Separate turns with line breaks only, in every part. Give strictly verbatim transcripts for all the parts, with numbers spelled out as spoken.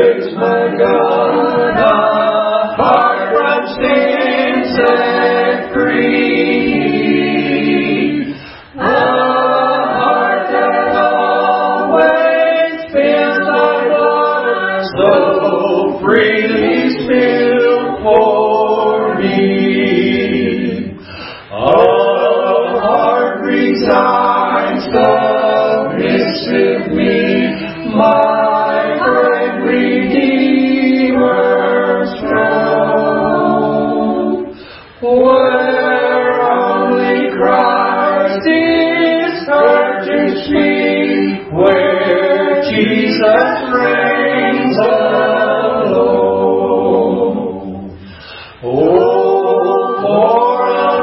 Praise my God, a heart from sin set free. A heart that always feels like water so freely spilled for me. A heart resigned, submissive me, my great Redeemer's throne, where only Christ is heard to speak, where Jesus reigns alone. Oh, for an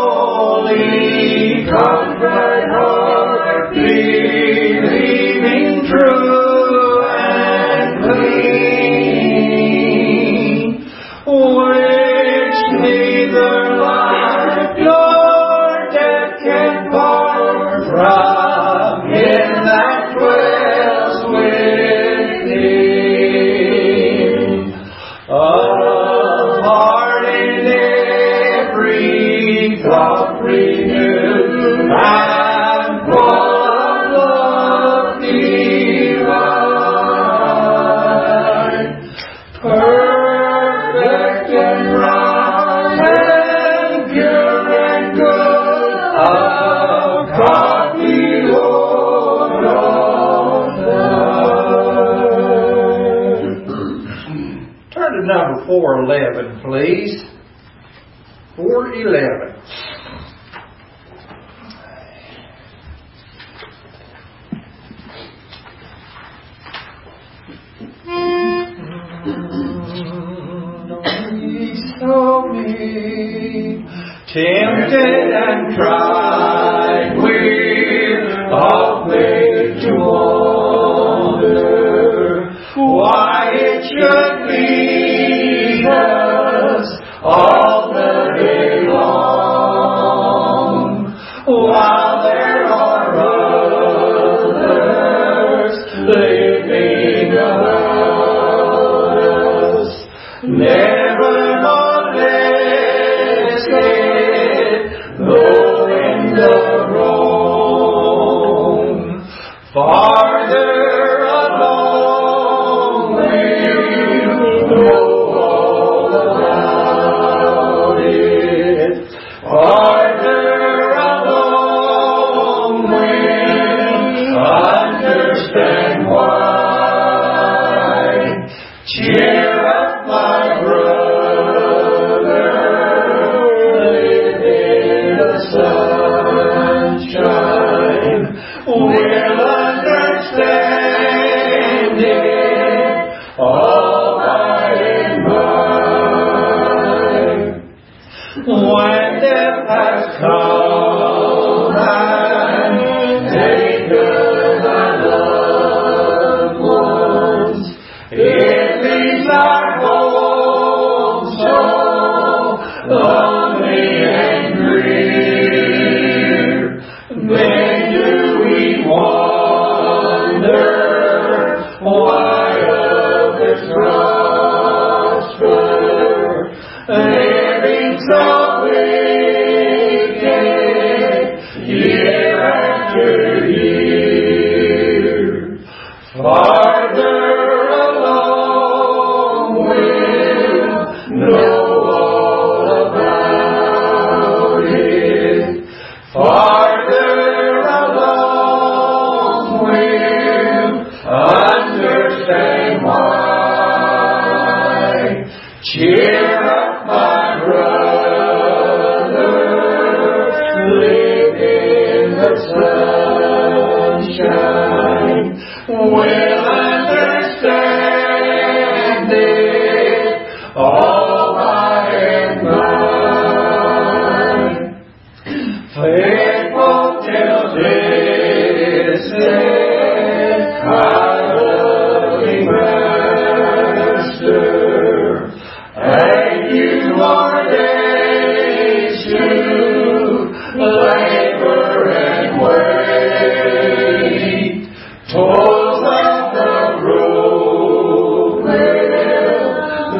holy, contrite heart, believing true and clean, which neither life nor death can part from Him that dwells within. A heart in every thought renewed and full of love divine, perfect and right and pure and good, a copy, Lord, of thine. Turn to number four eleven, please. four eleven. So me, tempted and tried, we're all made to wonder why it should be us all the day long, while there are others living about us, never molested, though in the wrong, farther along we'll know all about it, farther along we'll understand why. Cheer up, my brother, live in the sunshine. We'll understand it all by and by. When death has come and taken our loved ones, it leaves our home so lonely and drear. Then do we wonder why others prosper, living so wicked year after year? Farther along with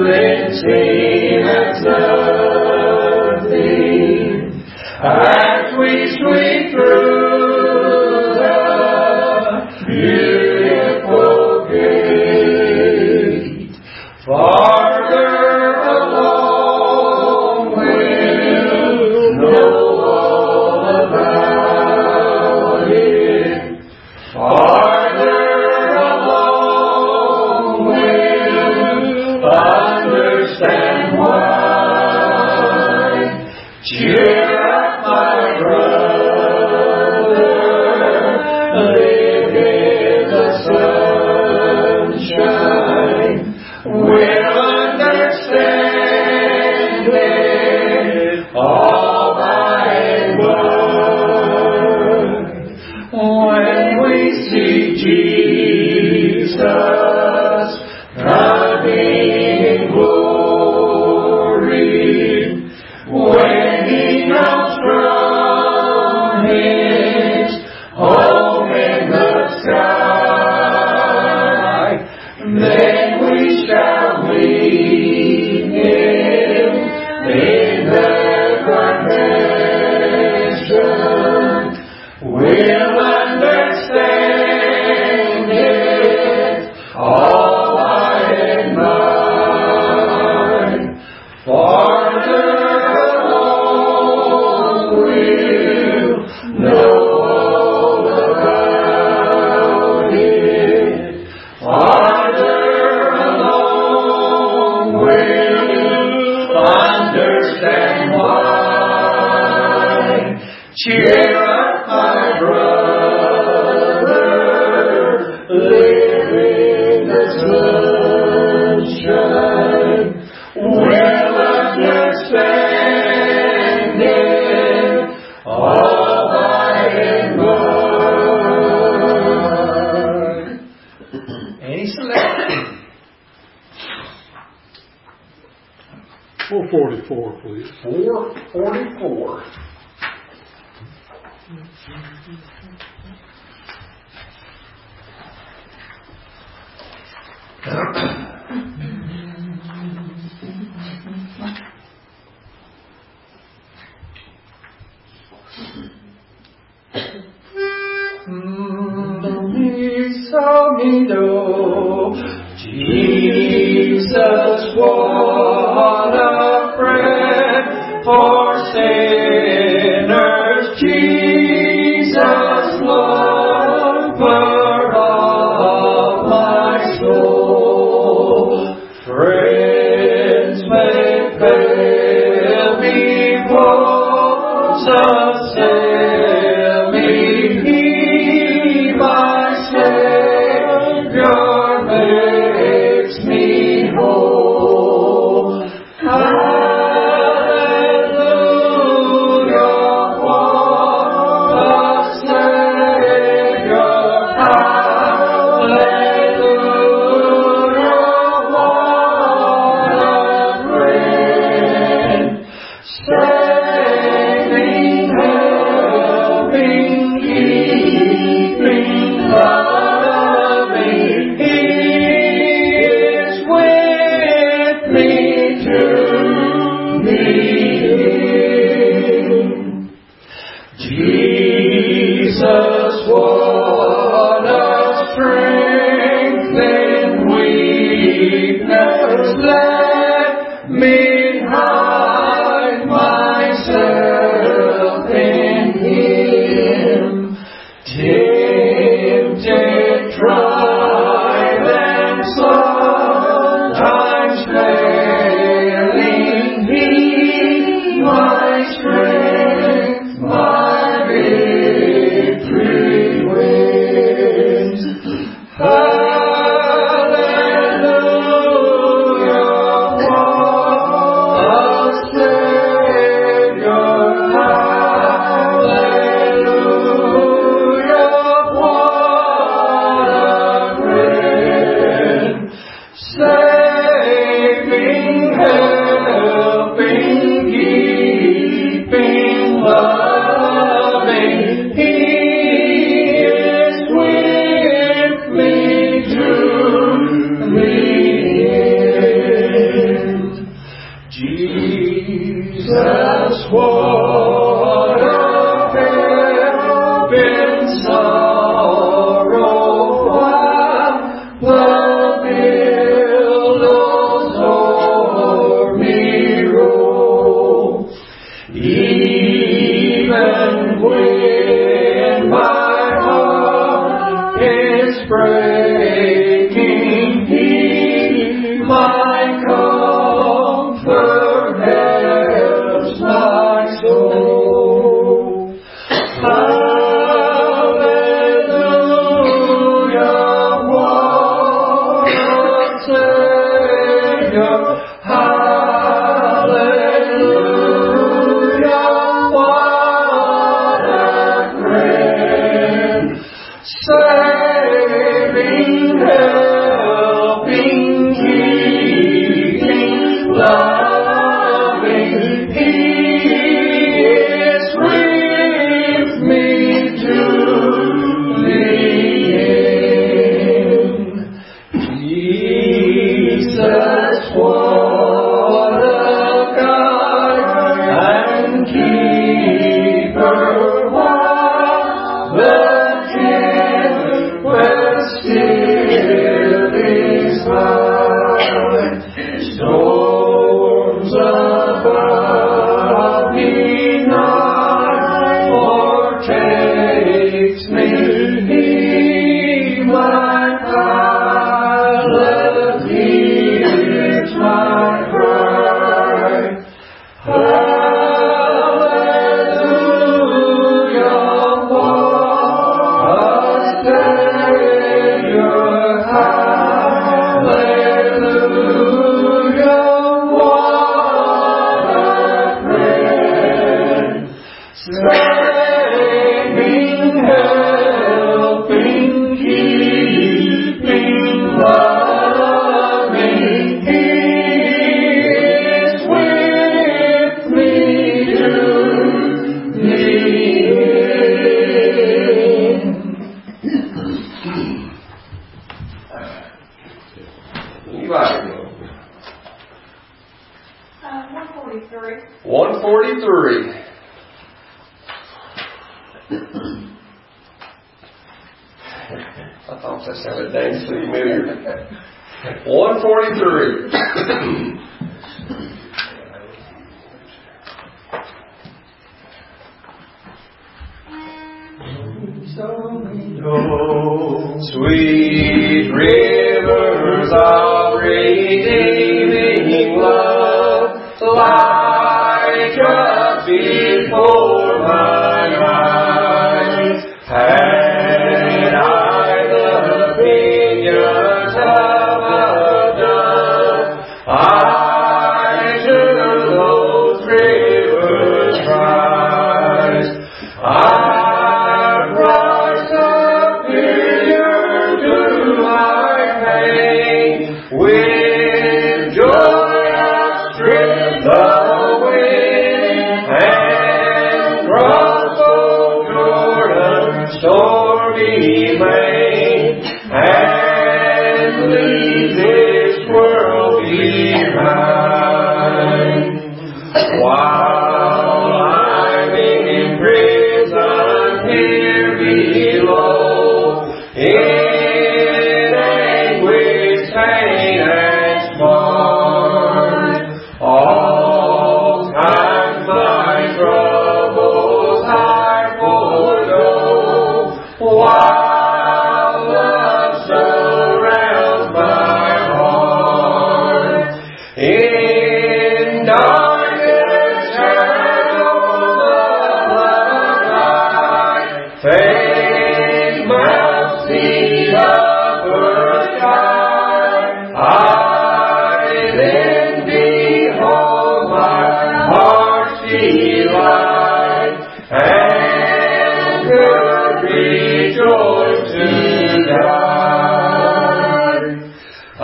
cleansing as nothing, as we sweep through the beautiful gate. Farther along we'll know all about it. Farther along we'll understand why. Cheer up, my brother, live in the sunshine. We'll understand it all by and by. When we see Jesus coming in glory, when He comes from His home in the sky, then we shall meet Him in the procession. We'll understand it all by and by. Farther along we'll know all about it. Farther along we'll understand why. Cheer up, my brother, live in the sunshine. We'll understand it all by and by. Any selection?
four forty-four, please.
four forty-four. Jesus, what a friend for sinners. Jesus, lover of my soul. Friends may fail me, foes assail me. He, my Savior, makes me whole. Hallelujah, what a Savior. Hallelujah, what a friend. Saving, helping, keeping, loving. He is with me to meet Him. Jesus, what a strength in weakness. Let me hide myself in Him. Tempted, tried, and sometimes failing, He, my strength, my victory wins. Hallelujah, what a Savior. Hallelujah, what a friend. Saving, helping, keeping, loving. He is with me to meet Him.
one forty-three. I thought that sounded dangerously familiar. one forty-three. Sweet rivers of redeeming love, like up before mine eyes. Had I the pinions of a dove, I to those rivers rise. I brought superior to my pain, with joy outstrip the wind, and cross old Jordan's stormy main, and leave this world behind. While I'm in prison here below, in anguish, pain, and smart, all times my troubles I forego, while love surrounds my heart. In darkest shadows of the night, faith melts the upper sky. I then behold my heart's delight, and could rejoice to die. I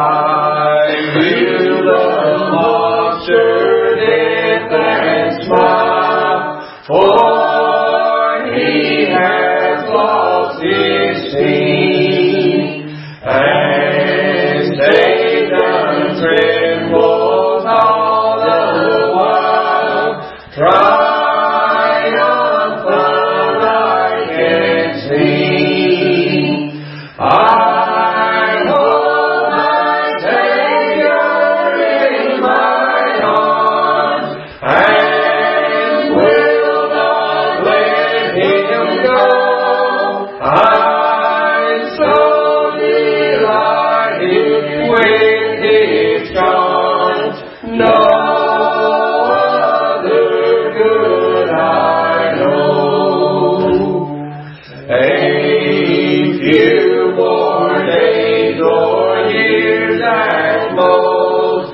view the monster death and smile, for he has lost his sting, and Satan trembles all the while, triumphant I can sing. I hold my Savior in my arms, and will not let him go. I'm so delighted with his charms, no other good I know. A few more days or years at most,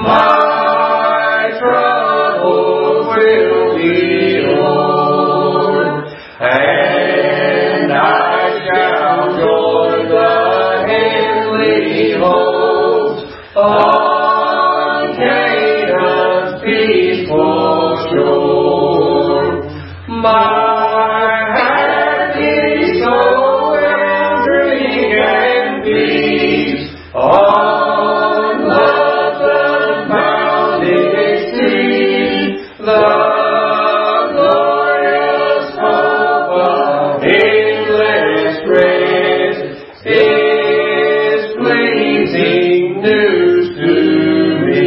my troubles will be o'er, and I shall join the heavenly host on Canaan's peaceful shore. My happy soul will drink and feast on the glorious hope of endless rest is pleasing news to me.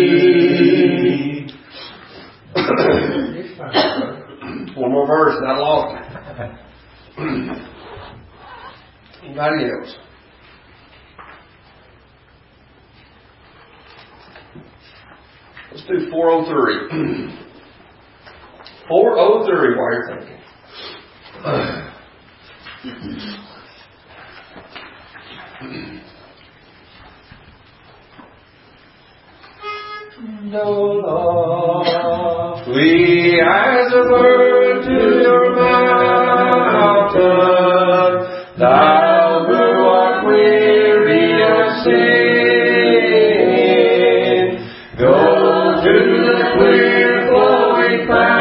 One more verse, not long. Anybody else? Let's do four oh three. four oh three while you're thinking. No law. Flee as a bird to your mountain, thou who art weary of sin. Go to the clear flowing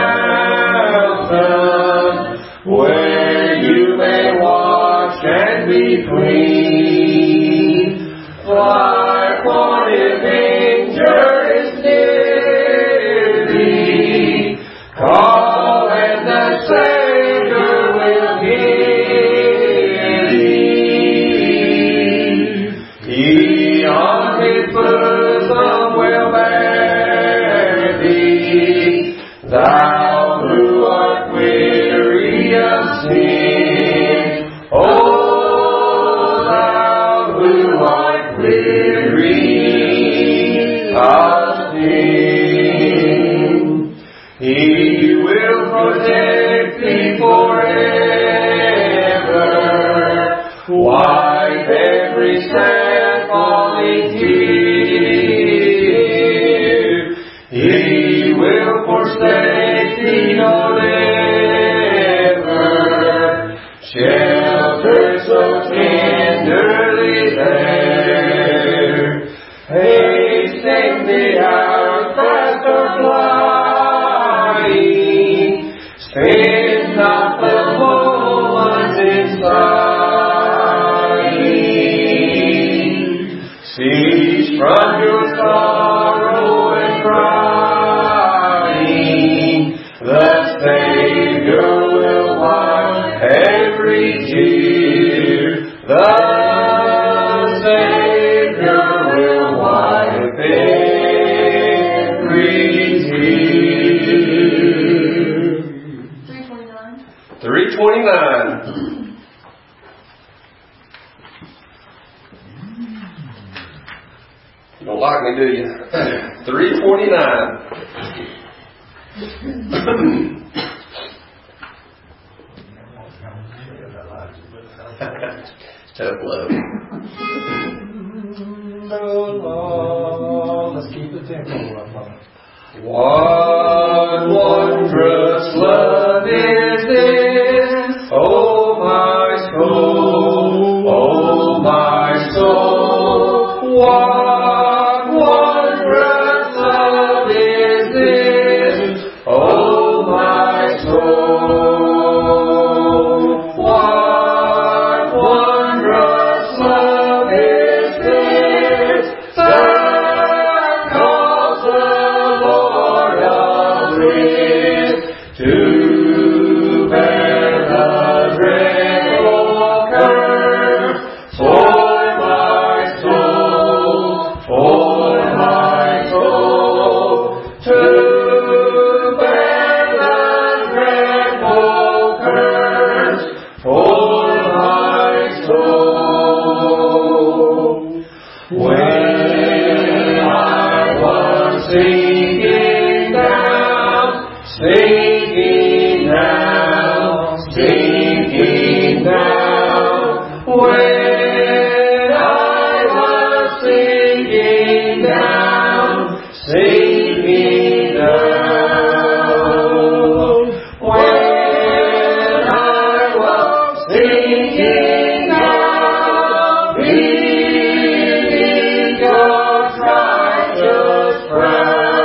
fountain, where you may wash and be clean. Fly, for if danger is near thee, call and the Savior will hear thee. He on his bosom will bear thee, thou who art weary of sin. Oh, thou who art weary of sin. He will protect thee forever, wipe every sad falling tear. He will forsake thee no never, shelter so tenderly there. Hasten the hours fast are flying, spend not the moments in sighing. Cease from your sorrow and crying, the Savior will wipe every tear. The Savior will wipe every tear.
three twenty-nine.
three twenty-nine. You don't like me, do you? three twenty-nine. Tough love.
Let's keep the tempo up on it.
What wondrous love is this, oh my soul, oh my soul. What wondrous love is this, oh my soul. What wondrous love is this, that calls the Lord of His to bear the dreadful curse for my soul, for my soul, to bear the dreadful curse for my soul. When I was sinking down, sinking down, sinking down, when I was sinking down, sinking down, when I was sinking down, beneath God's righteous frown.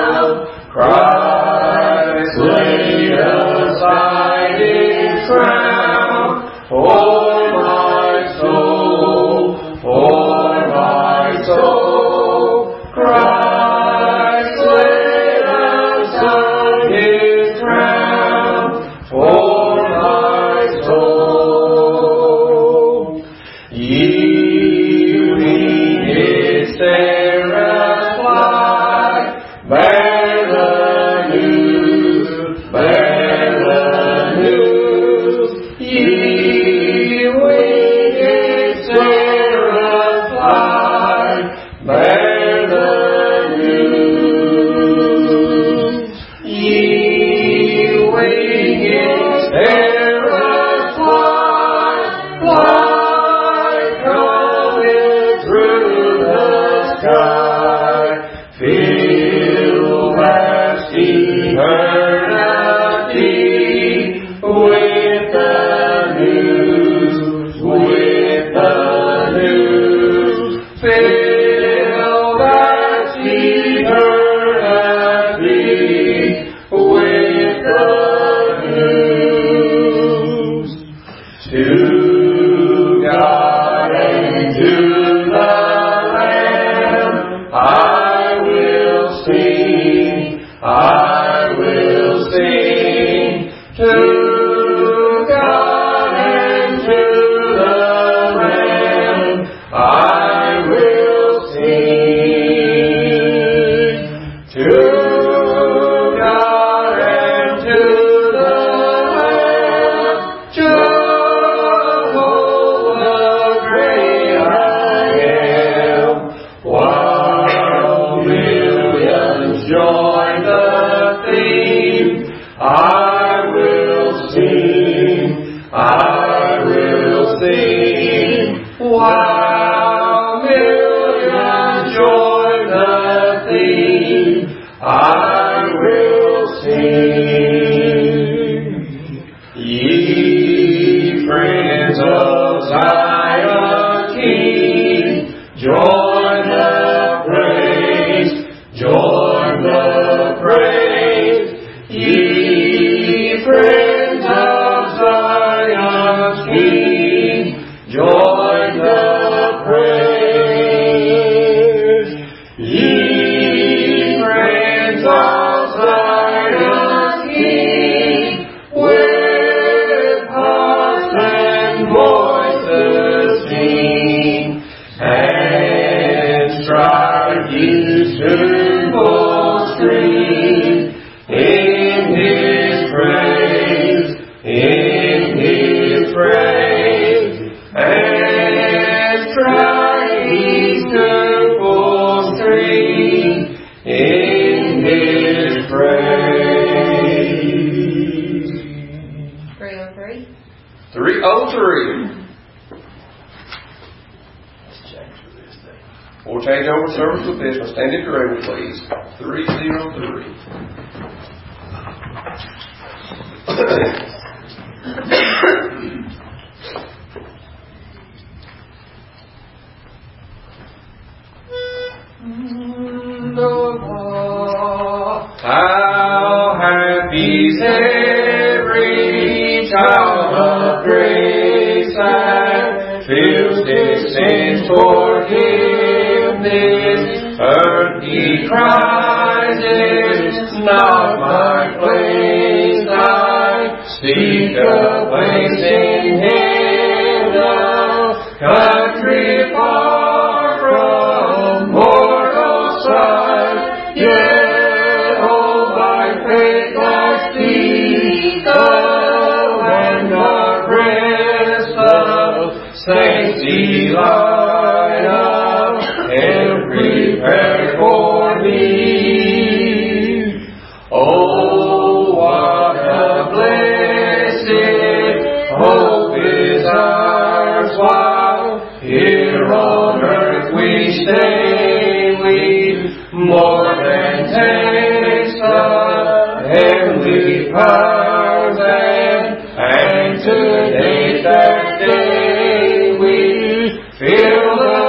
I will sing, I will sing to God and to the Lamb. I will sing to God and to the Lamb. Jehovah great I am. While millions join the theme, I will sing, I will sing. While millions join the theme, I will sing. Ye friends of Zion King, join the praise, join the praise. Ye friends of Zion King, join the praise. Ye friends of Zion King, with hearts and voices sing, and strike ye cymbal string in His praise, in His praise, and strike ye cymbal string in His praise.
three oh three.
three oh three. We'll change over service with this. Now stand at your ready, please. three oh three. How happy is every child of grace that feels his sins forgiveness. Earthly cries, it's not my place. I seek a place in heaven, country far from mortal sight. Yet hold by faith I seek the land of rest of saints delight, and prepare for me. Oh, what a blessed hope is ours while here on earth we stay. We more than taste the heavenly powers, and, and today that day we feel the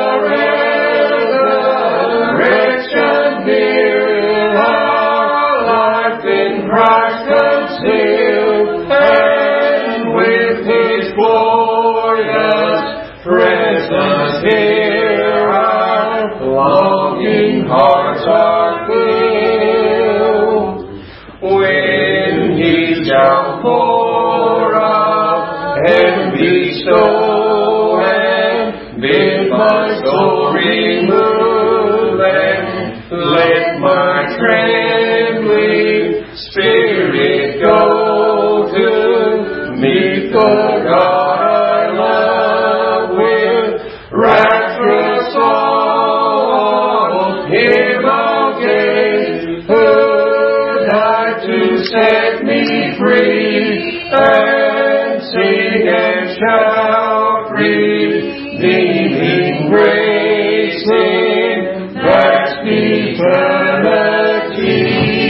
resurrection near. Our life in Christ concealed, and with His glorious presence here, our longing hearts are filled. When He shall pour out and bestow, and bid my soul remove, and let my trembling spirit go to meet the God I love with rapturous song. Him I'll gaze, who died to set me free, and sing and shout redeeming grace in vast eternity.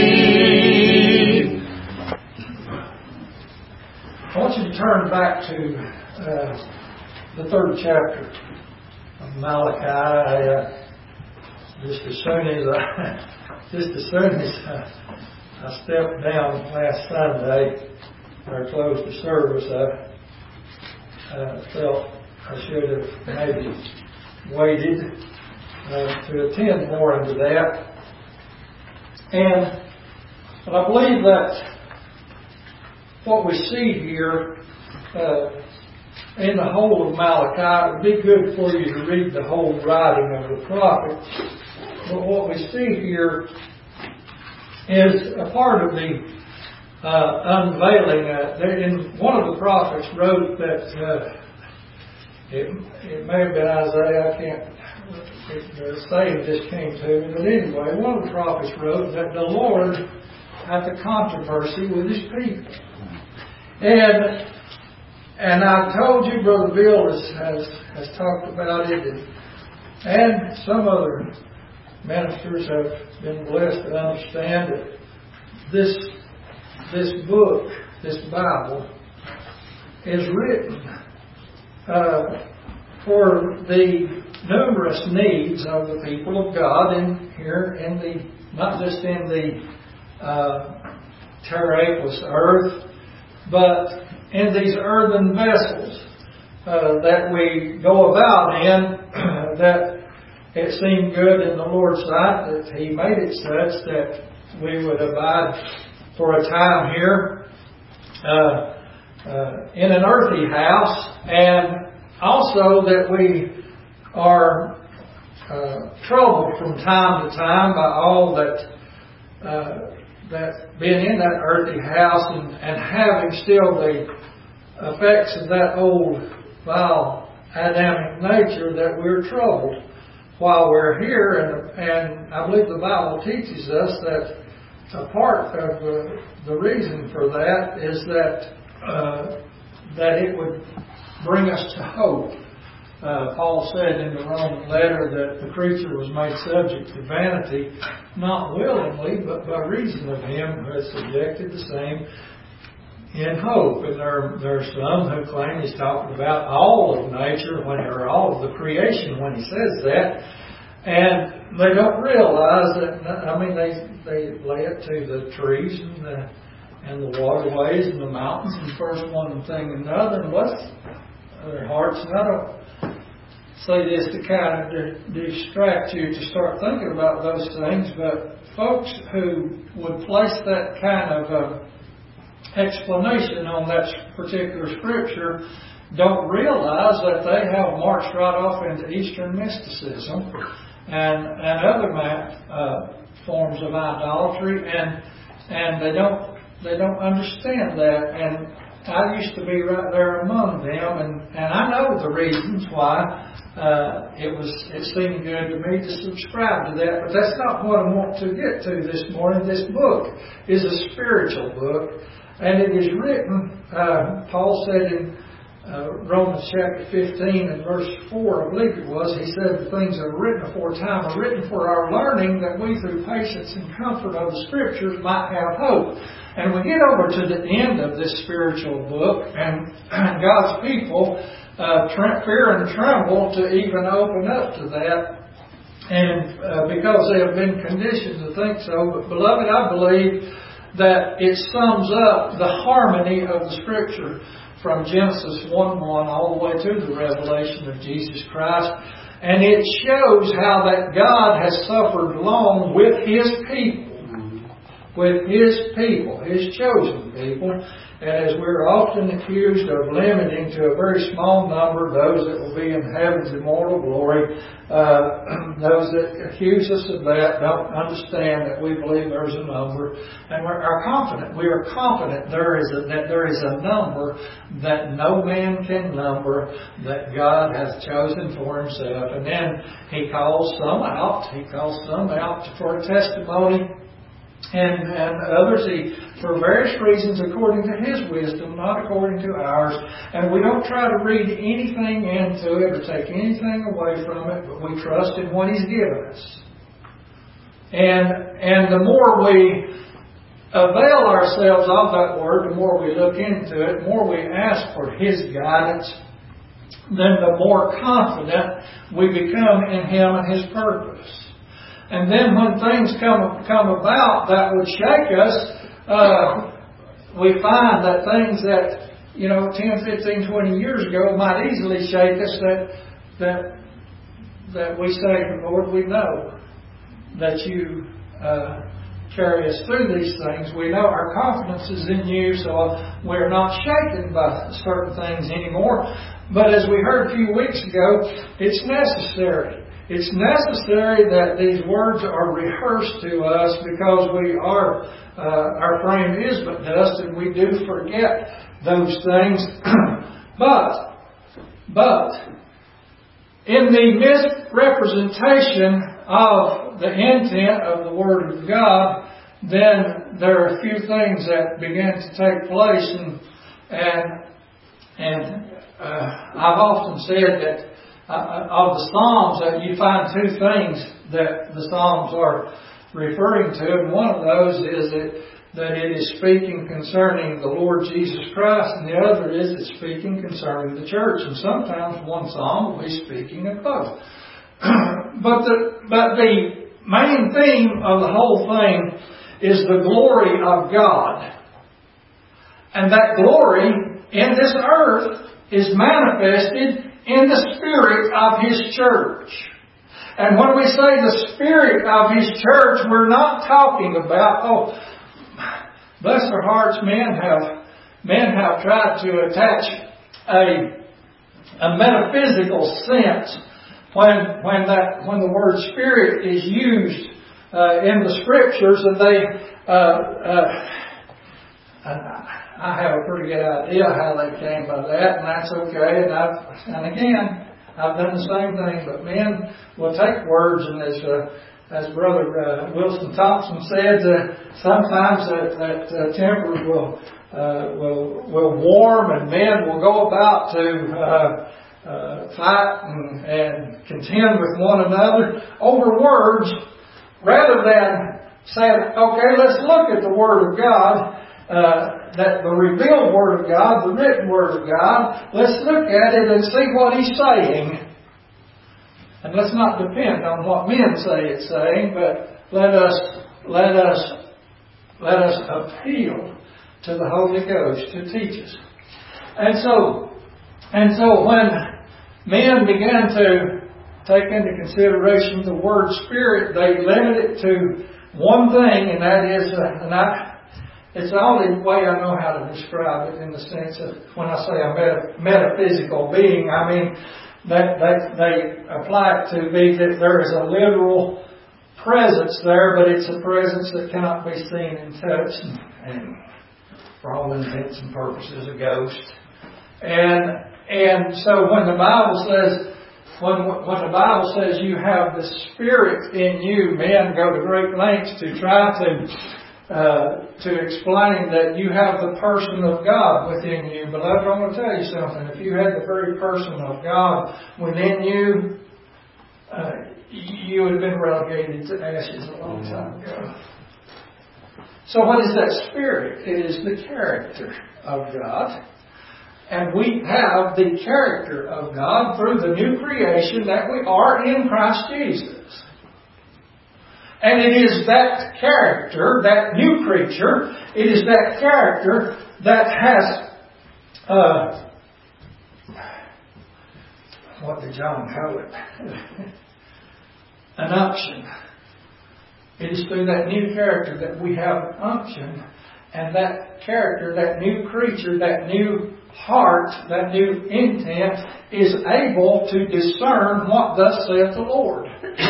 I want you to turn back to uh, the third chapter of Malachi. I, uh, just as soon as I, just as soon as I, I stepped down last Sunday, or closed the service, I uh, felt I should have maybe waited uh, to attend more into that. And but I believe that what we see here uh, in the whole of Malachi, it would be good for you to read the whole writing of the prophet. But what we see here is a part of the uh, unveiling. Uh, there in one of the prophets wrote that uh, it, it may have been Isaiah. I can't. It, the saying just came to me, but anyway, one of the prophets wrote that the Lord hath a controversy with His people, and and I told you, Brother Bill has has, has talked about it, and, and some other ministers have been blessed to understand that this this book, this Bible, is written uh, for the numerous needs of the people of God in here in the not just in the uh, terraqueous earth, but in these earthen vessels uh, that we go about in. That it seemed good in the Lord's sight that He made it such that we would abide for a time here uh, uh, in an earthy house, and also that we are uh, troubled from time to time by all that uh, that being in that earthy house and, and having still the effects of that old vile Adamic nature, that we're troubled while we're here. And, and I believe the Bible teaches us that a part of the, the reason for that is that uh, that it would bring us to hope. Uh, Paul said in the Roman letter that the creature was made subject to vanity, not willingly, but by reason of Him who has subjected the same in hope. And there, there are some who claim He's talking about all of nature, when or all of the creation when He says that. And they don't realize that, I mean, they, they lay it to the trees and the, and the waterways and the mountains, and first one thing and another, and bless their hearts. And I don't say this to kind of distract you to start thinking about those things, but folks who would place that kind of uh, explanation on that particular scripture don't realize that they have marched right off into Eastern mysticism and and other uh, forms of idolatry, and and they don't they don't understand that. And I used to be right there among them, and, and I know the reasons why. Uh, it was. It seemed good to me to subscribe to that, but that's not what I want to get to this morning. This book is a spiritual book, and it is written. Uh, Paul said in uh, Romans chapter fifteen and verse four, I believe it was. He said, "The things that are written aforetime are written for our learning, that we through patience and comfort of the Scriptures might have hope." And we get over to the end of this spiritual book, and, and God's people Uh, tre- fear and tremble to even open up to that, and uh, because they have been conditioned to think so. But beloved, I believe that it sums up the harmony of the Scripture from Genesis one one all the way to the revelation of Jesus Christ, and it shows how that God has suffered long with His people, with His people, His chosen people. And as we're often accused of limiting to a very small number those that will be in heaven's immortal glory, uh, those that accuse us of that don't understand that we believe there's a number, and we are confident. We are confident there is a, that there is a number that no man can number, that God has chosen for Himself. And then He calls some out. He calls some out for a testimony. And, and others, He, for various reasons, according to His wisdom, not according to ours. And we don't try to read anything into it or take anything away from it, but we trust in what He's given us. And, and the more we avail ourselves of that Word, the more we look into it, the more we ask for His guidance, then the more confident we become in Him and His purpose. And then when things come come about that would shake us, uh, we find that things that, you know, ten, fifteen, twenty years ago might easily shake us, that that that we say, Lord, we know that you uh, carry us through these things. We know our confidence is in you, so we're not shaken by certain things anymore. But as we heard a few weeks ago, it's necessary. It's necessary that these words are rehearsed to us because we are, uh, our frame is but dust and we do forget those things. but, but, in the misrepresentation of the intent of the Word of God, then there are a few things that begin to take place, and and and uh, I've often said that uh, of the Psalms that you find two things that the Psalms are referring to, and one of those is that that it is speaking concerning the Lord Jesus Christ, and the other is it's speaking concerning the church. And sometimes one psalm will be speaking of both. but the but the main theme of the whole thing is the glory of God. And that glory in this earth is manifested in the Spirit of His church. And when we say the Spirit of His church, we're not talking about, oh, bless their hearts, men have men have tried to attach a a metaphysical sense when when that when the word Spirit is used uh, in the Scriptures, and they uh, uh, I have a pretty good idea how they came by that, and that's okay. And I've and again I've done the same thing, but men will take words, and as uh, As Brother uh, Wilson Thompson said, uh, sometimes that, that uh, tempers will uh, will will warm, and men will go about to uh, uh, fight and, and contend with one another over words, rather than saying, "Okay, let's look at the Word of God, uh, that the revealed Word of God, the written Word of God. Let's look at it and see what He's saying." And let's not depend on what men say it's saying, but let us let us let us appeal to the Holy Ghost to teach us. And so and so when men began to take into consideration the word Spirit, they limit it to one thing, and that is, uh, and I, it's the only way I know how to describe it in the sense of when I say a meta, metaphysical being, I mean that they, they apply it to be that there is a literal presence there, but it's a presence that cannot be seen and touched, and, and for all intents and purposes, a ghost. And and so when the Bible says when when the Bible says you have the Spirit in you, men go to great lengths to try to Uh, to explain that you have the person of God within you. Beloved, I'm going to tell you something. If you had the very person of God within you, uh, you would have been relegated to ashes a long time ago. So what is that Spirit? It is the character of God. And we have the character of God through the new creation that we are in Christ Jesus. And it is that character, that new creature, it is that character that has, uh, what did John call it? An unction. It is through that new character that we have an unction. And that character, that new creature, that new heart, that new intent is able to discern what thus saith the Lord.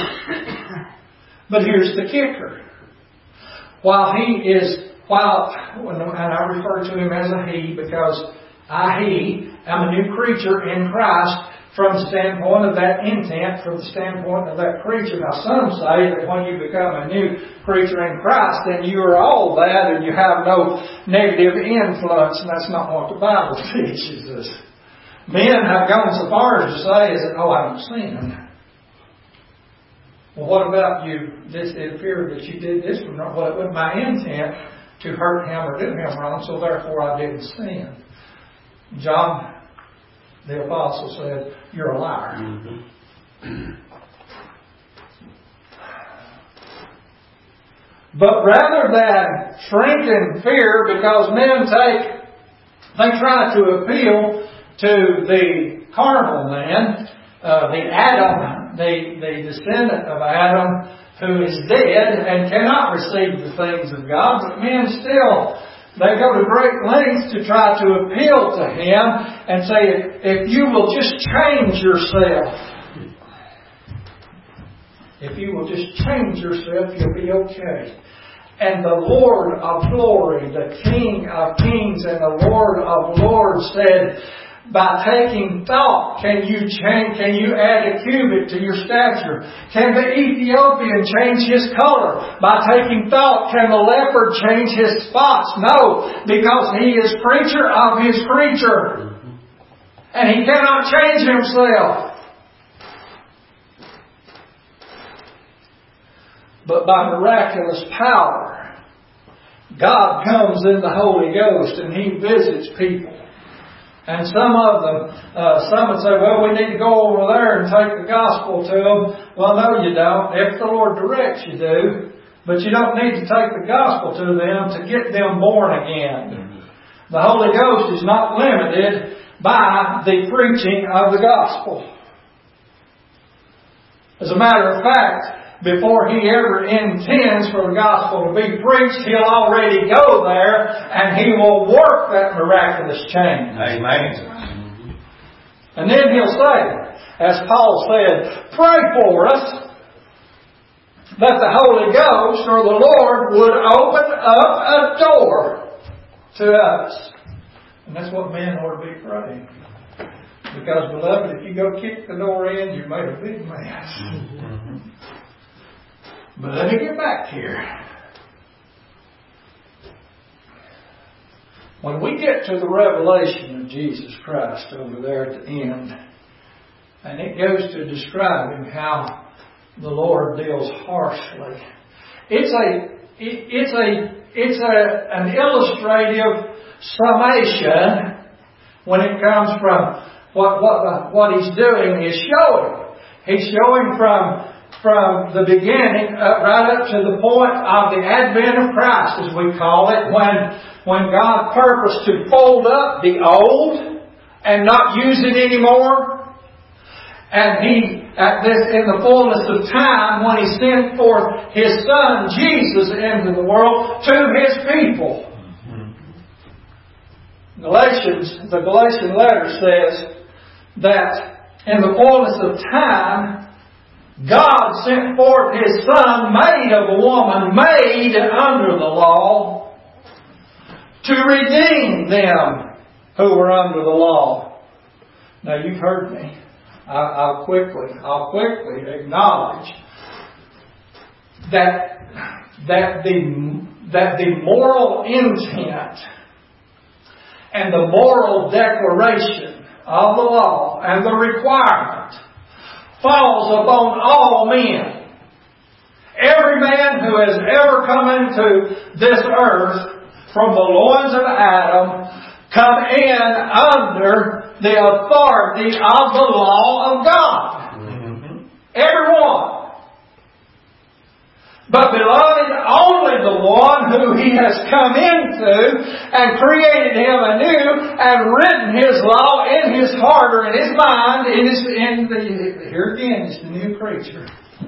But here's the kicker. While he is, while, and I refer to him as a he because I, he, am a new creature in Christ from the standpoint of that intent, from the standpoint of that creature. Now some say that when you become a new creature in Christ, then you are all that and you have no negative influence, and that's not what the Bible teaches us. Men have gone so far as to say is that, oh, I don't sin. Well, what about you? This, it appeared that you did this from wrong. Well, it wasn't my intent to hurt him or do him wrong, so therefore I didn't sin. John, the apostle, said, "You're a liar." Mm-hmm. But rather than shrink in fear, because men take, they try to appeal to the carnal man, uh, the Adam the, the descendant of Adam who is dead and cannot receive the things of God, but men still, they go to great lengths to try to appeal to him and say, if you will just change yourself, if you will just change yourself, you'll be okay. And the Lord of glory, the King of kings and the Lord of lords said, by taking thought, can you change, can you add a cubit to your stature? Can the Ethiopian change his color? By taking thought, can the leopard change his spots? No, because he is creature of his creature. And he cannot change himself. But by miraculous power, God comes in the Holy Ghost and He visits people. And some of them, uh, some would say, well, we need to go over there and take the gospel to them. Well, no, you don't. If the Lord directs, you do. But you don't need to take the gospel to them to get them born again. The Holy Ghost is not limited by the preaching of the gospel. As a matter of fact, before He ever intends for the gospel to be preached, He'll already go there and He will work that miraculous change.
Amen.
And then He'll say, as Paul said, pray for us that the Holy Ghost or the Lord would open up a door to us. And that's what men ought to be praying. Because, beloved, if you go kick the door in, you've made a big mess. But let me get back here. When we get to the revelation of Jesus Christ over there at the end, and it goes to describing how the Lord deals harshly, it's a it, it's a it's a an illustrative summation when it comes from what what what He's doing is showing. He's showing from. From the beginning up, right up to the point of the advent of Christ, as we call it, when, when God purposed to fold up the old and not use it anymore. And He, at this, in the fullness of time, when He sent forth His Son, Jesus, into the world to His people. Galatians, the Galatian letter says that in the fullness of time, God sent forth His Son, made of a woman, made under the law, to redeem them who were under the law. Now you've heard me. I, I'll quickly, I'll quickly acknowledge that that the that the moral intent and the moral declaration of the law and the requirement falls upon all men. Every man who has ever come into this earth from the loins of Adam come in under the authority of the law of God. Mm-hmm. Everyone. But beloved, only the one who He has come into and created him anew and written His law in his heart or in his mind, in his, in the, here again is the new creature.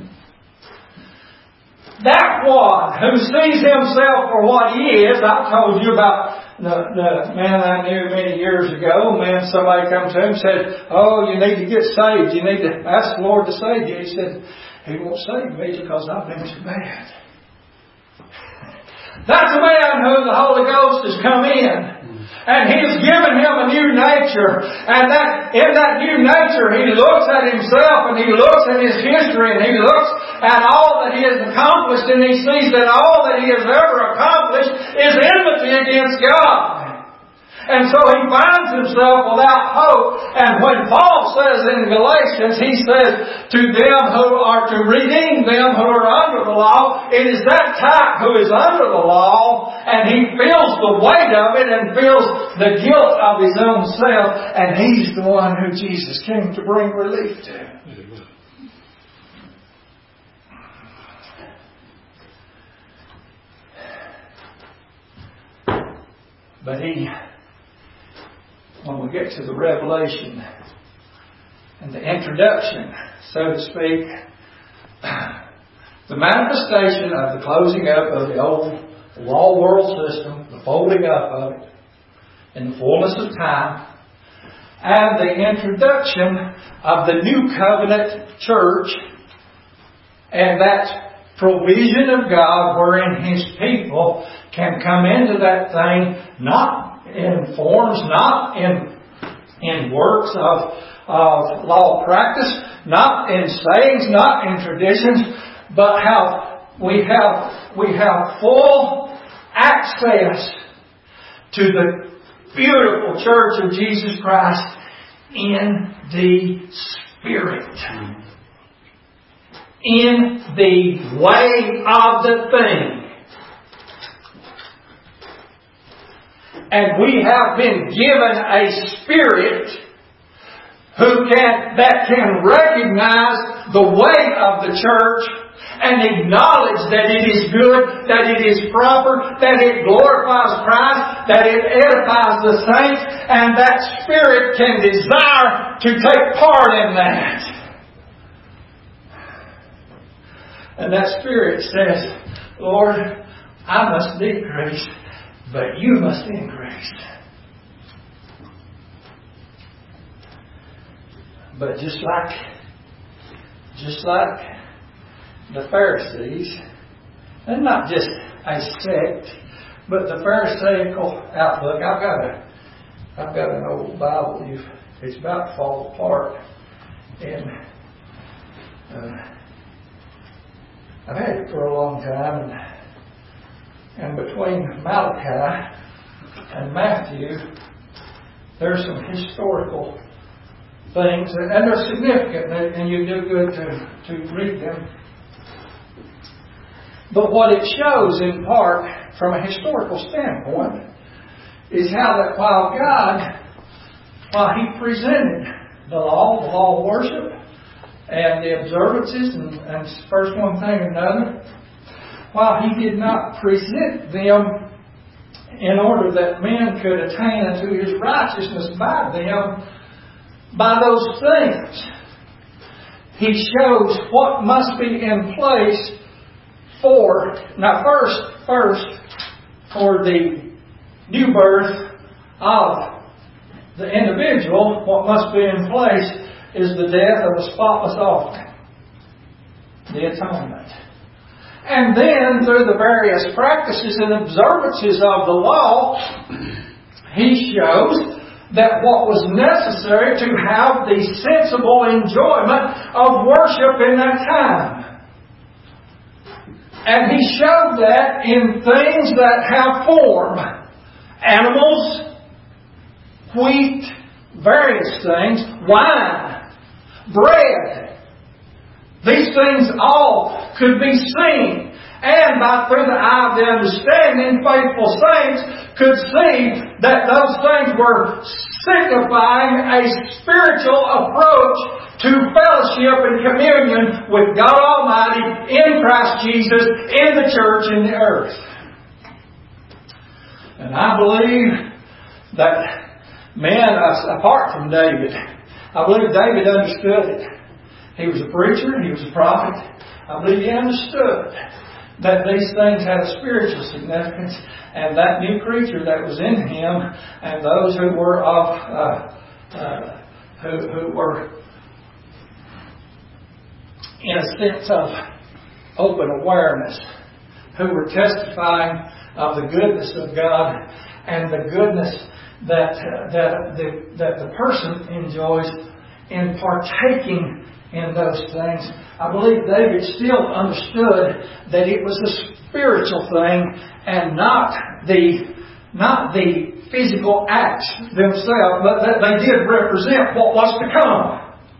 That one who sees himself for what he is. I told you about the, the man I knew many years ago. Man, somebody come to him and said, oh, you need to get saved. You need to ask the Lord to save you. He said, He won't save me because I've been too bad. That's a man who the Holy Ghost has come in. And He has given him a new nature. And that in that new nature, he looks at himself and he looks at his history and he looks at all that he has accomplished and he sees that all that he has ever accomplished is enmity against God. And so he finds himself without hope. And when Paul says in Galatians, he says to them who are to redeem them who are under the law, it is that type who is under the law, and he feels the weight of it and feels the guilt of his own self, and he's the one who Jesus came to bring relief to. But he, when we get to the revelation and the introduction so to speak, the manifestation of the closing up of the old law world system, the folding up of it in the fullness of time, and the introduction of the new covenant church and that provision of God wherein His people can come into that thing not in forms, not in, in works of, of law practice, not in sayings, not in traditions, but how we have, we have full access to the beautiful church of Jesus Christ in the Spirit. In the way of the thing. And we have been given a Spirit who can, that can recognize the way of the church and acknowledge that it is good, that it is proper, that it glorifies Christ, that it edifies the saints, and that Spirit can desire to take part in that. And that Spirit says, Lord, I must decrease, but You must increase. But just like, just like the Pharisees, and not just a sect, but the Pharisaical outlook. I've got a, I've got an old Bible. You've, it's about to fall apart, and uh, I've had it for a long time. And, and between Malachi and Matthew, there's some historical things, and, and they're significant, and you do good to, to read them. But what it shows in part, from a historical standpoint, is how that while God, while He presented the law, the law of worship, and the observances, and, and first one thing and another, while He did not present them in order that men could attain unto His righteousness by them, by those things, He shows what must be in place for, now first, first, for the new birth of the individual, what must be in place is the death of a spotless offering, the atonement. And then, through the various practices and observances of the law, He shows that what was necessary to have the sensible enjoyment of worship in that time. And He showed that in things that have form. Animals, wheat, various things, wine, bread. These things all could be seen. And by through the eye of the understanding, faithful saints could see that those things were signifying a spiritual approach to fellowship and communion with God Almighty in Christ Jesus, in the church, in the earth. And I believe that, man, apart from David, I believe David understood it. He was a preacher, he was a prophet. I believe he understood that these things had a spiritual significance, and that new creature that was in him, and those who were of, uh, uh, who, who were in a sense of open awareness, who were testifying of the goodness of God and the goodness that uh, that the that the person enjoys in partaking in those things. I believe David still understood that it was a spiritual thing and not the not the physical acts themselves, but that they did represent what was to come.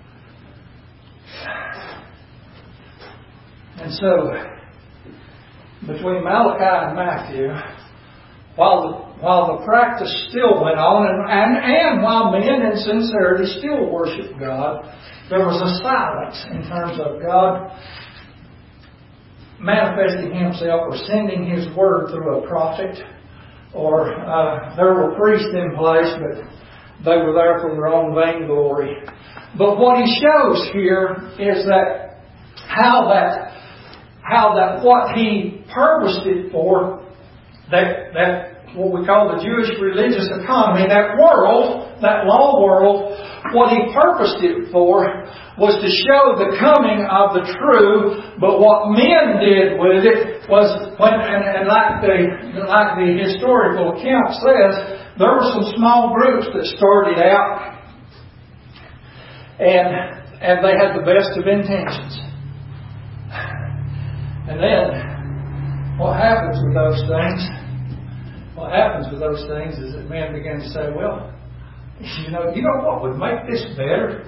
And so, between Malachi and Matthew, while the, while the practice still went on, and, and, and while men in sincerity still worshiped God, there was a silence in terms of God manifesting Himself or sending His word through a prophet, or uh, there were priests in place, but they were there for their own vainglory. But what he shows here is that how that how that what he purposed it for, that that what we call the Jewish religious economy, that world, that law world, what he purposed it for was to show the coming of the true. But what men did with it was, when, and, and like the like the historical account says, there were some small groups that started out, and and they had the best of intentions. And then what happens with those things? What happens with those things is that men begin to say, well, you know, you know what would make this better?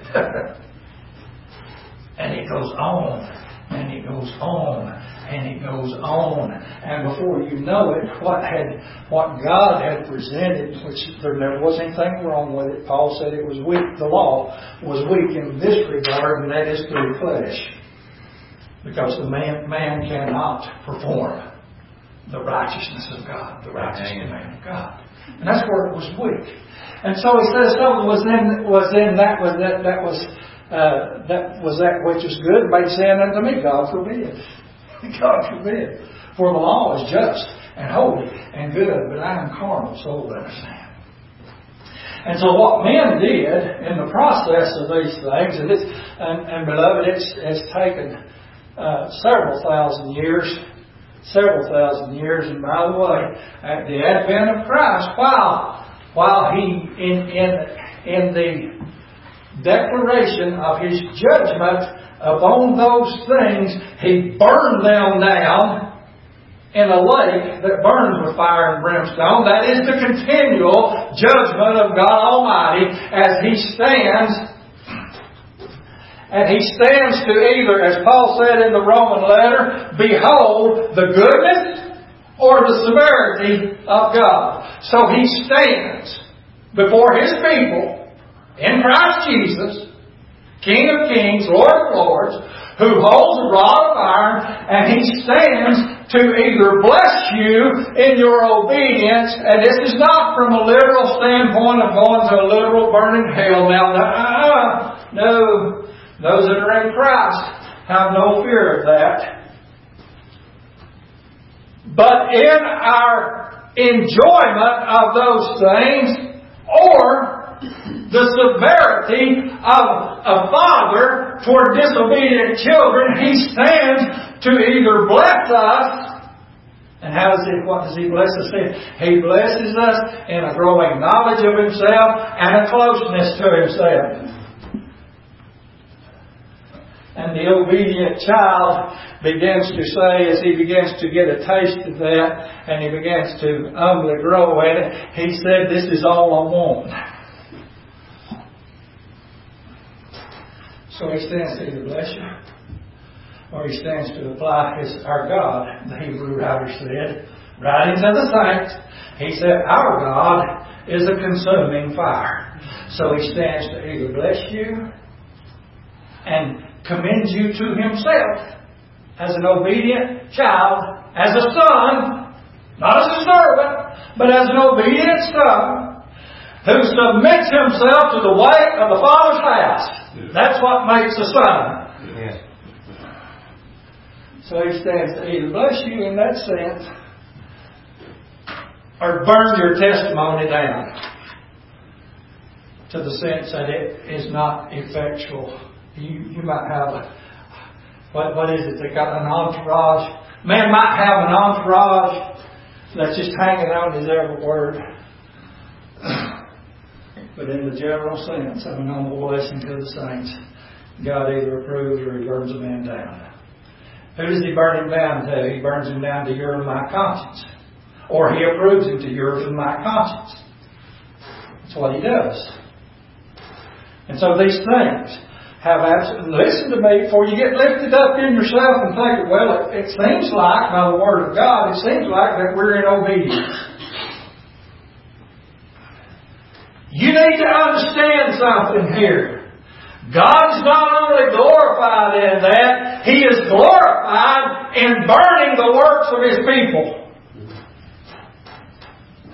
And it goes on, and it goes on, and it goes on. And before you know it, what had what God had presented, which there never was anything wrong with it. Paul said it was weak. The law was weak in this regard, and that is through flesh. Because the man, man cannot perform the righteousness of God, the righteous command of God. And that's where it was weak. And so he says something was in was in that was that that was uh, that was that which was good made sin unto me. God forbid. God forbid. For the law is just and holy and good, but I am carnal, soul and sin. And so what men did in the process of these things, and it's and, and beloved, it's it's taken uh, several thousand years. Several thousand years, and by the way, at the advent of Christ, while while he in in in the declaration of his judgment upon those things, he burned them down in a lake that burns with fire and brimstone. That is the continual judgment of God Almighty as He stands. And He stands to either, as Paul said in the Roman letter, behold the goodness or the severity of God. So He stands before His people in Christ Jesus, King of kings, Lord of lords, who holds a rod of iron, and He stands to either bless you in your obedience, and this is not from a literal standpoint of going to a literal burning hell. Now, uh, no. Those that are in Christ have no fear of that. But in our enjoyment of those things, or the severity of a father toward disobedient children, He stands to either bless us. And how does He, what does He bless us in? He blesses us in a growing knowledge of Himself and a closeness to Himself. And the obedient child begins to say, as he begins to get a taste of that, and he begins to humbly grow in it, he said, this is all I want. So he stands to either bless you, or he stands to apply his, our God, the Hebrew writer said, writing to the saints, he said, our God is a consuming fire. So he stands to either bless you and commends you to Himself as an obedient child, as a son, not as a servant, but as an obedient son, who submits himself to the way of the Father's house. That's what makes a son.
Yeah.
So He stands to either bless you in that sense, or burn your testimony down to the sense that it is not effectual. You, you might have a, what, what is it? They got an entourage. Man might have an entourage that's just hanging on his every word. But in the general sense of an humble blessing to the saints, God either approves or He burns a man down. Who does He burn him down to? He burns him down to your and my conscience. Or He approves him to yours and my conscience. That's what He does. And so these things have absolutely, listen to me, before you get lifted up in yourself and think, well, it, it seems like, by the Word of God, it seems like that we're in obedience. You need to understand something here. God's not only glorified in that, He is glorified in burning the works of His people.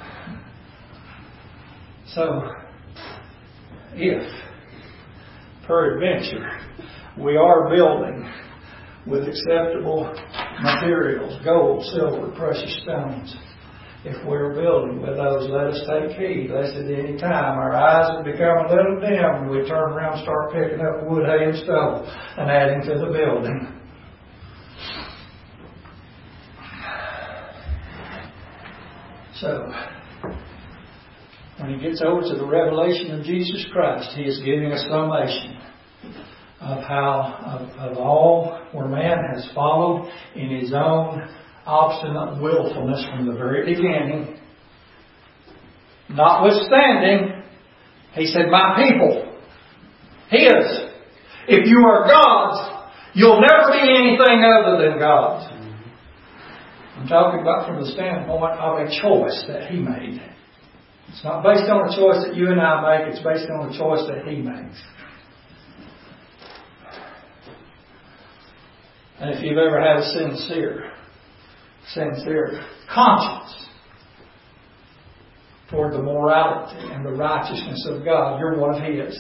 So, if peradventure, we are building with acceptable materials, gold, silver, precious stones. If we're building with those, let us take heed, lest at any time our eyes have become a little dim and we turn around and start picking up wood, hay, and stone and adding to the building. So, when he gets over to the revelation of Jesus Christ, he is giving a summation of how, of, of all where man has followed in his own obstinate willfulness from the very beginning. Notwithstanding, he said, my people, his. If you are God's, you'll never be anything other than God's. I'm talking about from the standpoint of a choice that he made. It's not based on a choice that you and I make, it's based on a choice that he makes. And if you've ever had a sincere sincere conscience toward the morality and the righteousness of God, you're one of His.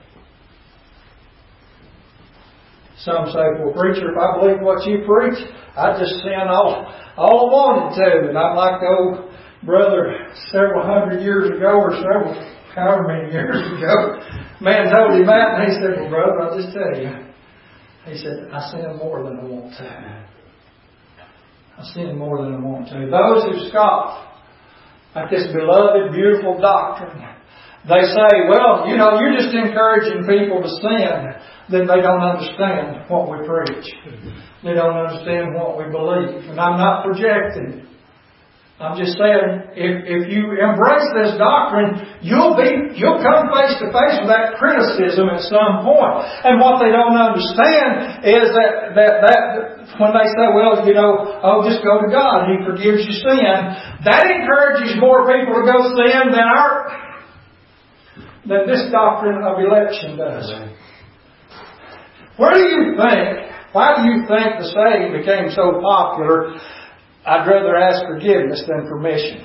Some say, well, preacher, if I believe what you preach, I'd just sin all, all I wanted to. And I'm like the old brother several hundred years ago or several, however many years ago. Man told him that and he said, well, brother, I'll just tell you. He said, I sin more than I want to. I sin more than I want to. Those who scoff at this beloved, beautiful doctrine, they say, well, you know, you're just encouraging people to sin. Then they don't understand what we preach. They don't understand what we believe. And I'm not projecting. I'm just saying, if, if you embrace this doctrine, you'll be, you'll come face to face with that criticism at some point. And what they don't understand is that, that, that when they say, well, you know, oh, just go to God, He forgives your sin, that encourages more people to go sin than our, than this doctrine of election does. Where do you think, why do you think the saying became so popular, I'd rather ask forgiveness than permission?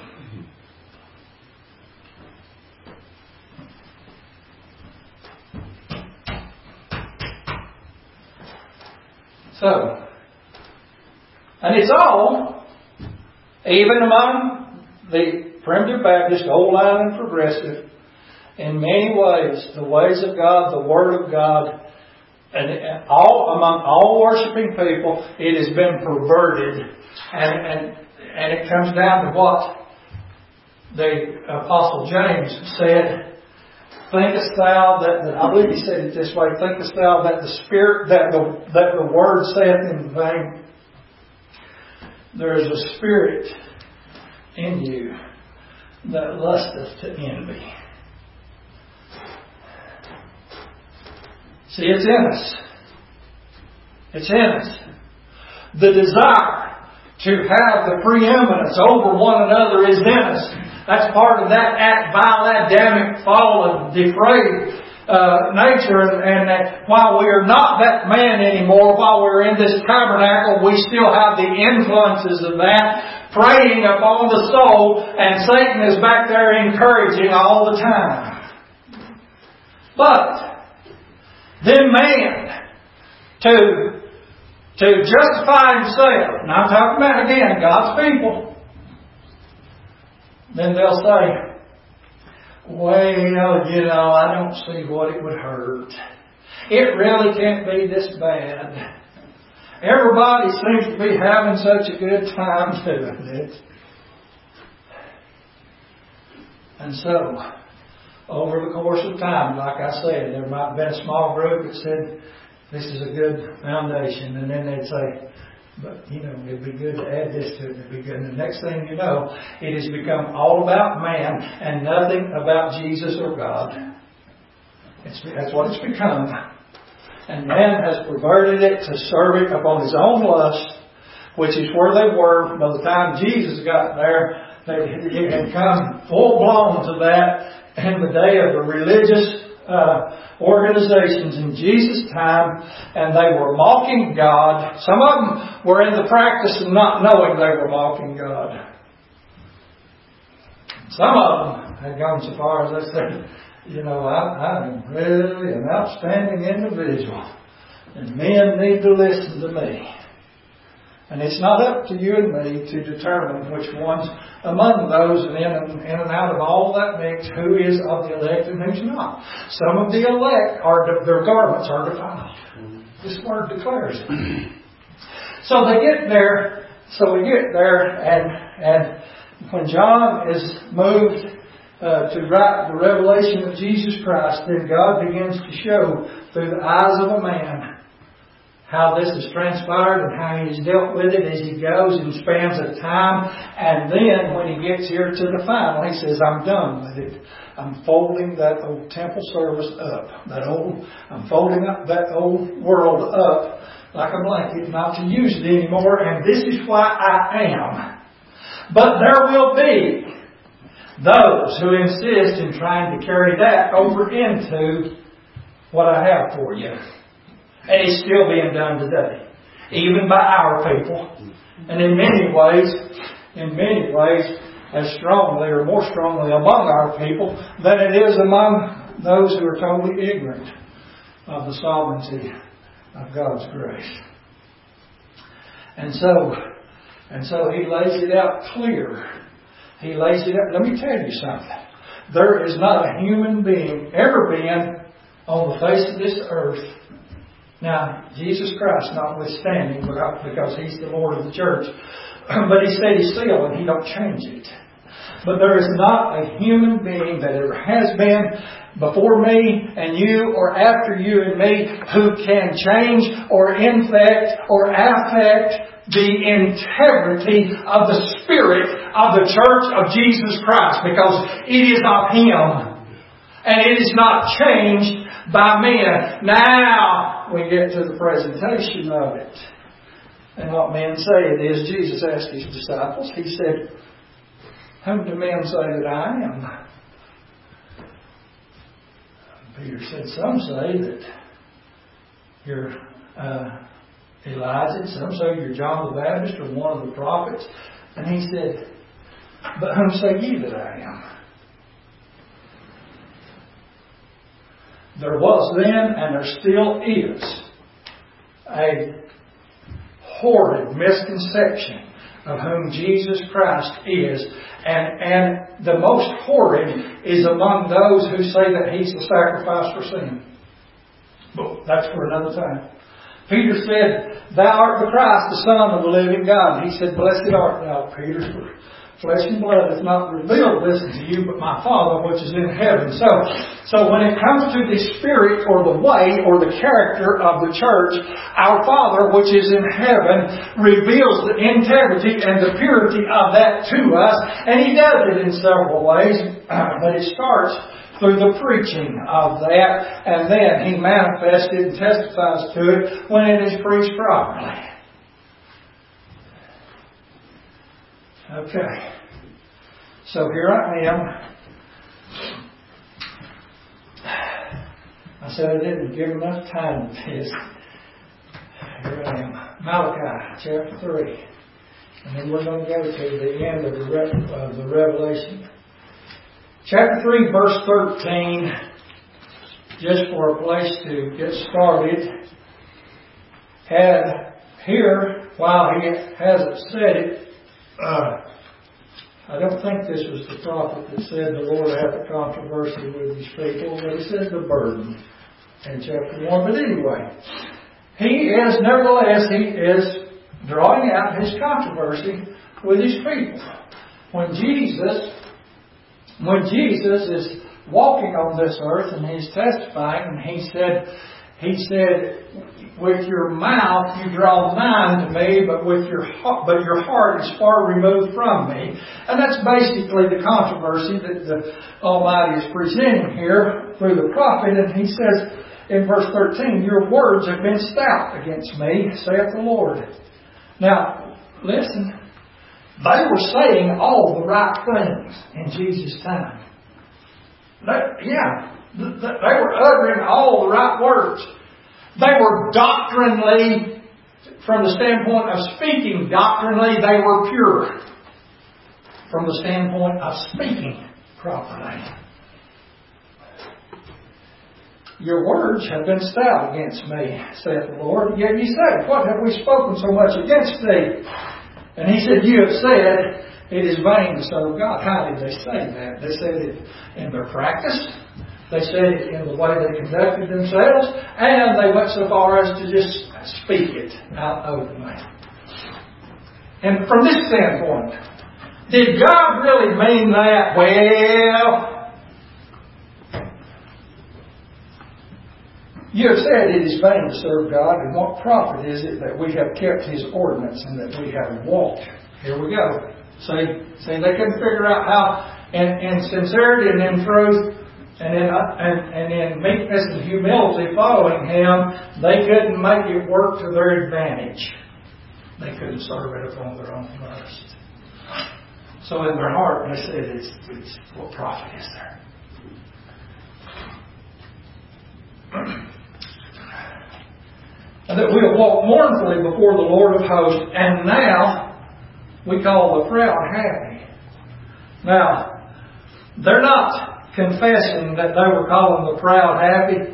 So, and it's all, even among the primitive Baptist, old line and progressive, in many ways, the ways of God, the Word of God, and all among all worshiping people, it has been perverted, and and and it comes down to what the Apostle James said: "Thinkest thou that, that I believe he said it this way? Thinkest thou that the Spirit that the that the Word saith in vain? There is a spirit in you that lusteth to envy." See, it's in us. It's in us. The desire to have the preeminence over one another is in us. That's part of that vile, Adamic, fallen, depraved uh, nature. And, and that while we are not that man anymore, while we're in this tabernacle, we still have the influences of that preying upon the soul, and Satan is back there encouraging all the time. But then man, to, to justify himself, and I'm talking about, again, God's people, then they'll say, well, you know, I don't see what it would hurt. It really can't be this bad. Everybody seems to be having such a good time doing it. And so, over the course of time, like I said, there might have been a small group that said, this is a good foundation. And then they'd say, but, you know, it'd be good to add this to it. It'd be good. And the next thing you know, it has become all about man and nothing about Jesus or God. It's, that's what it's become. And man has perverted it to serve it upon his own lust, which is where they were by the time Jesus got there. They had come full blown to that in the day of the religious uh, organizations in Jesus' time, and they were mocking God. Some of them were in the practice of not knowing they were mocking God. Some of them had gone so far as they said, You know, I, I'm really an outstanding individual. And men need to listen to me. And it's not up to you and me to determine which ones among those and in and, in and out of all that mix, who is of the elect and who's not. Some of the elect, are their garments are defiled. This word declares it. So they get there, so we get there, and and when John is moved uh, to write the revelation of Jesus Christ, then God begins to show through the eyes of a man how this has transpired and how he's dealt with it as he goes in spans of time. And then when he gets here to the final, he says, I'm done with it. I'm folding that old temple service up. That old, I'm folding up that old world up like a blanket, not to use it anymore. And this is why I am. But there will be those who insist in trying to carry that over into what I have for you. And it's still being done today, even by our people. And in many ways, in many ways, as strongly or more strongly among our people than it is among those who are totally ignorant of the sovereignty of God's grace. And so, and so He lays it out clear. He lays it out. Let me tell you something. There is not a human being ever been on the face of this earth. Now, Jesus Christ notwithstanding, because He's the Lord of the church, but He said He's still and He don't change it. But there is not a human being that ever has been before me and you or after you and me who can change or infect or affect the integrity of the Spirit of the church of Jesus Christ, because it is of Him and it is not changed by men. Now we get to the presentation of it. And what men say it is, Jesus asked His disciples, He said, whom do men say that I am? Peter said, some say that you're uh, Elijah, some say you're John the Baptist or one of the prophets. And He said, but whom say ye that I am? There was then, and there still is, a horrid misconception of whom Jesus Christ is. And, and the most horrid is among those who say that He's the sacrifice for sin. But that's for another time. Peter said, Thou art the Christ, the Son of the living God. He said, Blessed art thou, Peter, for flesh and blood hath not revealed this unto you, but my Father which is in heaven. So, so when it comes to the spirit or the way or the character of the church, our Father which is in heaven reveals the integrity and the purity of that to us. And He does it in several ways, but it starts through the preaching of that, and then He manifests it and testifies to it when it is preached properly. Okay. So here I am. I said I didn't give enough time to this. Here I am. Malachi chapter three. And then we're going to go to the end of the, Re- of the Revelation. Chapter three, verse thirteen. Just for a place to get started. Had here, while he hasn't said it, Uh, I don't think this was the prophet that said the Lord hath a controversy with His people, but He said the burden in chapter one. But anyway, He is, nevertheless, He is drawing out His controversy with His people. When Jesus, when Jesus is walking on this earth and He's testifying, and He said, He said, with your mouth you draw nigh to me, but with your but your heart is far removed from me. And that's basically the controversy that the Almighty is presenting here through the prophet. And He says in verse thirteen, your words have been stout against me, saith the Lord. Now, listen. They were saying all the right things in Jesus' time. They, yeah, they were uttering all the right words. They were doctrinally, from the standpoint of speaking doctrinally, they were pure. From the standpoint of speaking properly. Your words have been stout against me, saith the Lord. Yet ye say, what have we spoken so much against thee? And he said, you have said, it is vain to serve God. How did they say that? They said it in their practice. They said it in the way they conducted themselves. And they went so far as to just speak it out openly. And from this standpoint, did God really mean that? Well, you have said it is vain to serve God, and what profit is it that we have kept His ordinance and that we have walked? Here we go. See, see, they couldn't figure out how, in, in sincerity and in truth, and in, and, and in meekness and humility following Him, they couldn't make it work to their advantage. They couldn't serve it upon their own lust. So in their heart, they said, it's, it's, what profit is there? And that we'll walk mournfully before the Lord of hosts, and now we call the proud happy. Now, they're not confessing that they were calling the proud happy.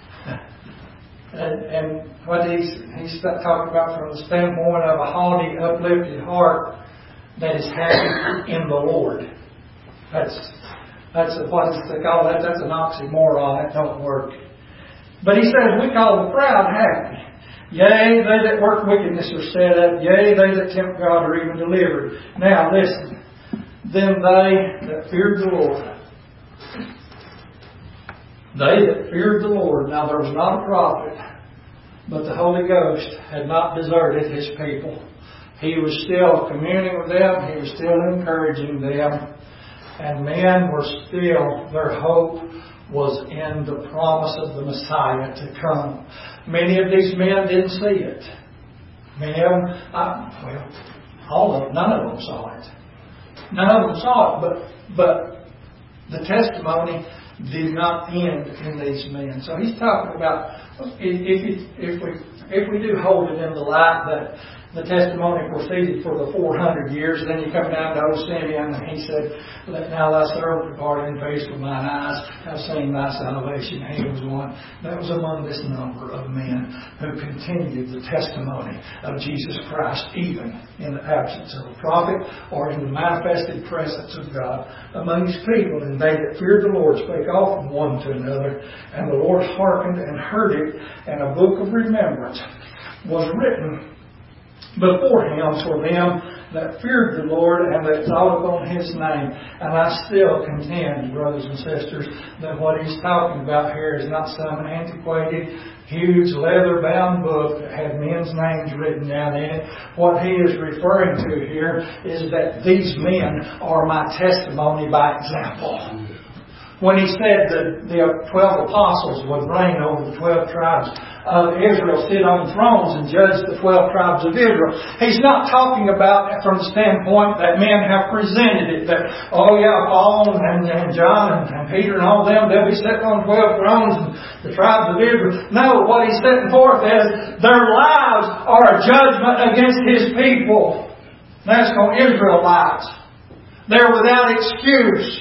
And, and what he's, he's talking about from the standpoint of a haughty, uplifted heart that is happy in the Lord. That's that's a, what is they call that? That's an oxymoron. It don't work. But he says we call the proud happy. Yea, they that work wickedness are set up. Yea, they that tempt God are even delivered. Now listen. Then they that feared the Lord. They that feared the Lord. Now there was not a prophet, but the Holy Ghost had not deserted His people. He was still communing with them. He was still encouraging them. And men were still, their hope was in the promise of the Messiah to come. Many of these men didn't see it. Many of them, I, well, all of them, none of them saw it. None of them saw it, but but the testimony did not end in these men. So he's talking about if if we if we do hold it in the light that the testimony proceeded for the four hundred years. Then you come down to old Simeon, and he said, "Let now thy servant depart in peace, for mine eyes have seen thy salvation." He was one that was among this number of men who continued the testimony of Jesus Christ, even in the absence of a prophet or in the manifested presence of God among His people. And they that feared the Lord spake often one to another, and the Lord hearkened and heard it, and a book of remembrance was written before Him for them that feared the Lord and that thought upon His name. And I still contend, brothers and sisters, that what he's talking about here is not some antiquated, huge leather-bound book that had men's names written down in it. What he is referring to here is that these men are my testimony by example. When he said that the twelve apostles would reign over the twelve tribes of Israel, sit on thrones and judge the twelve tribes of Israel, he's not talking about from the standpoint that men have presented it, that, oh yeah, Paul and, and John and, and Peter and all them, they'll be sitting on twelve thrones and the tribes of Israel. No, what he's setting forth is their lives are a judgment against His people. That's called Israelites. They're without excuse.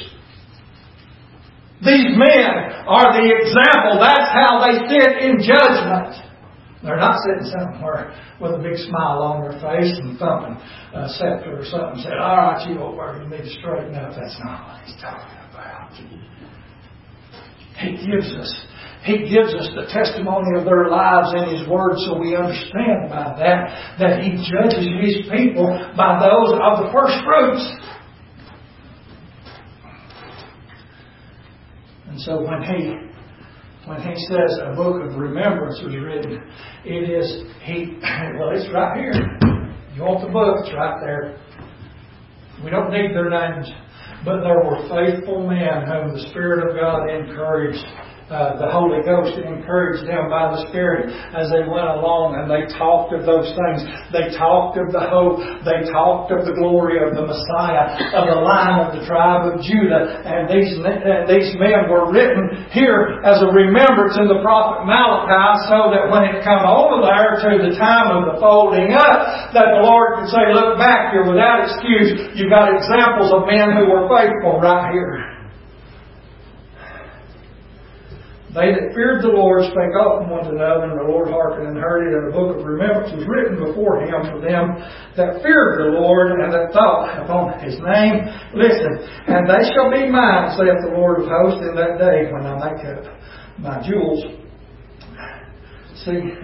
These men are the example. That's how they sit in judgment. They're not sitting somewhere with a big smile on their face and thumping a scepter or something and saying, all right, you over, you need to straighten up. That's not what he's talking about. He gives us, He gives us the testimony of their lives in His Word, so we understand by that that He judges His people by those of the first fruits. And so when he when he says a book of remembrance was written, it is he well it's right here. You want the book, it's right there. We don't need their names. But there were faithful men whom the Spirit of God encouraged. Uh, the Holy Ghost encouraged them by the Spirit as they went along, and they talked of those things. They talked of the hope. They talked of the glory of the Messiah, of the line of the tribe of Judah. And these, and these men were written here as a remembrance in the prophet Malachi, so that when it come over there to the time of the folding up, that the Lord could say, look back here without excuse. You've got examples of men who were faithful right here. They that feared the Lord spake often one to another, and the Lord hearkened and heard it, and a book of remembrance was written before him for them that feared the Lord, and that thought upon his name. Listen, and they shall be mine, saith the Lord of hosts, in that day when I make up my jewels. See,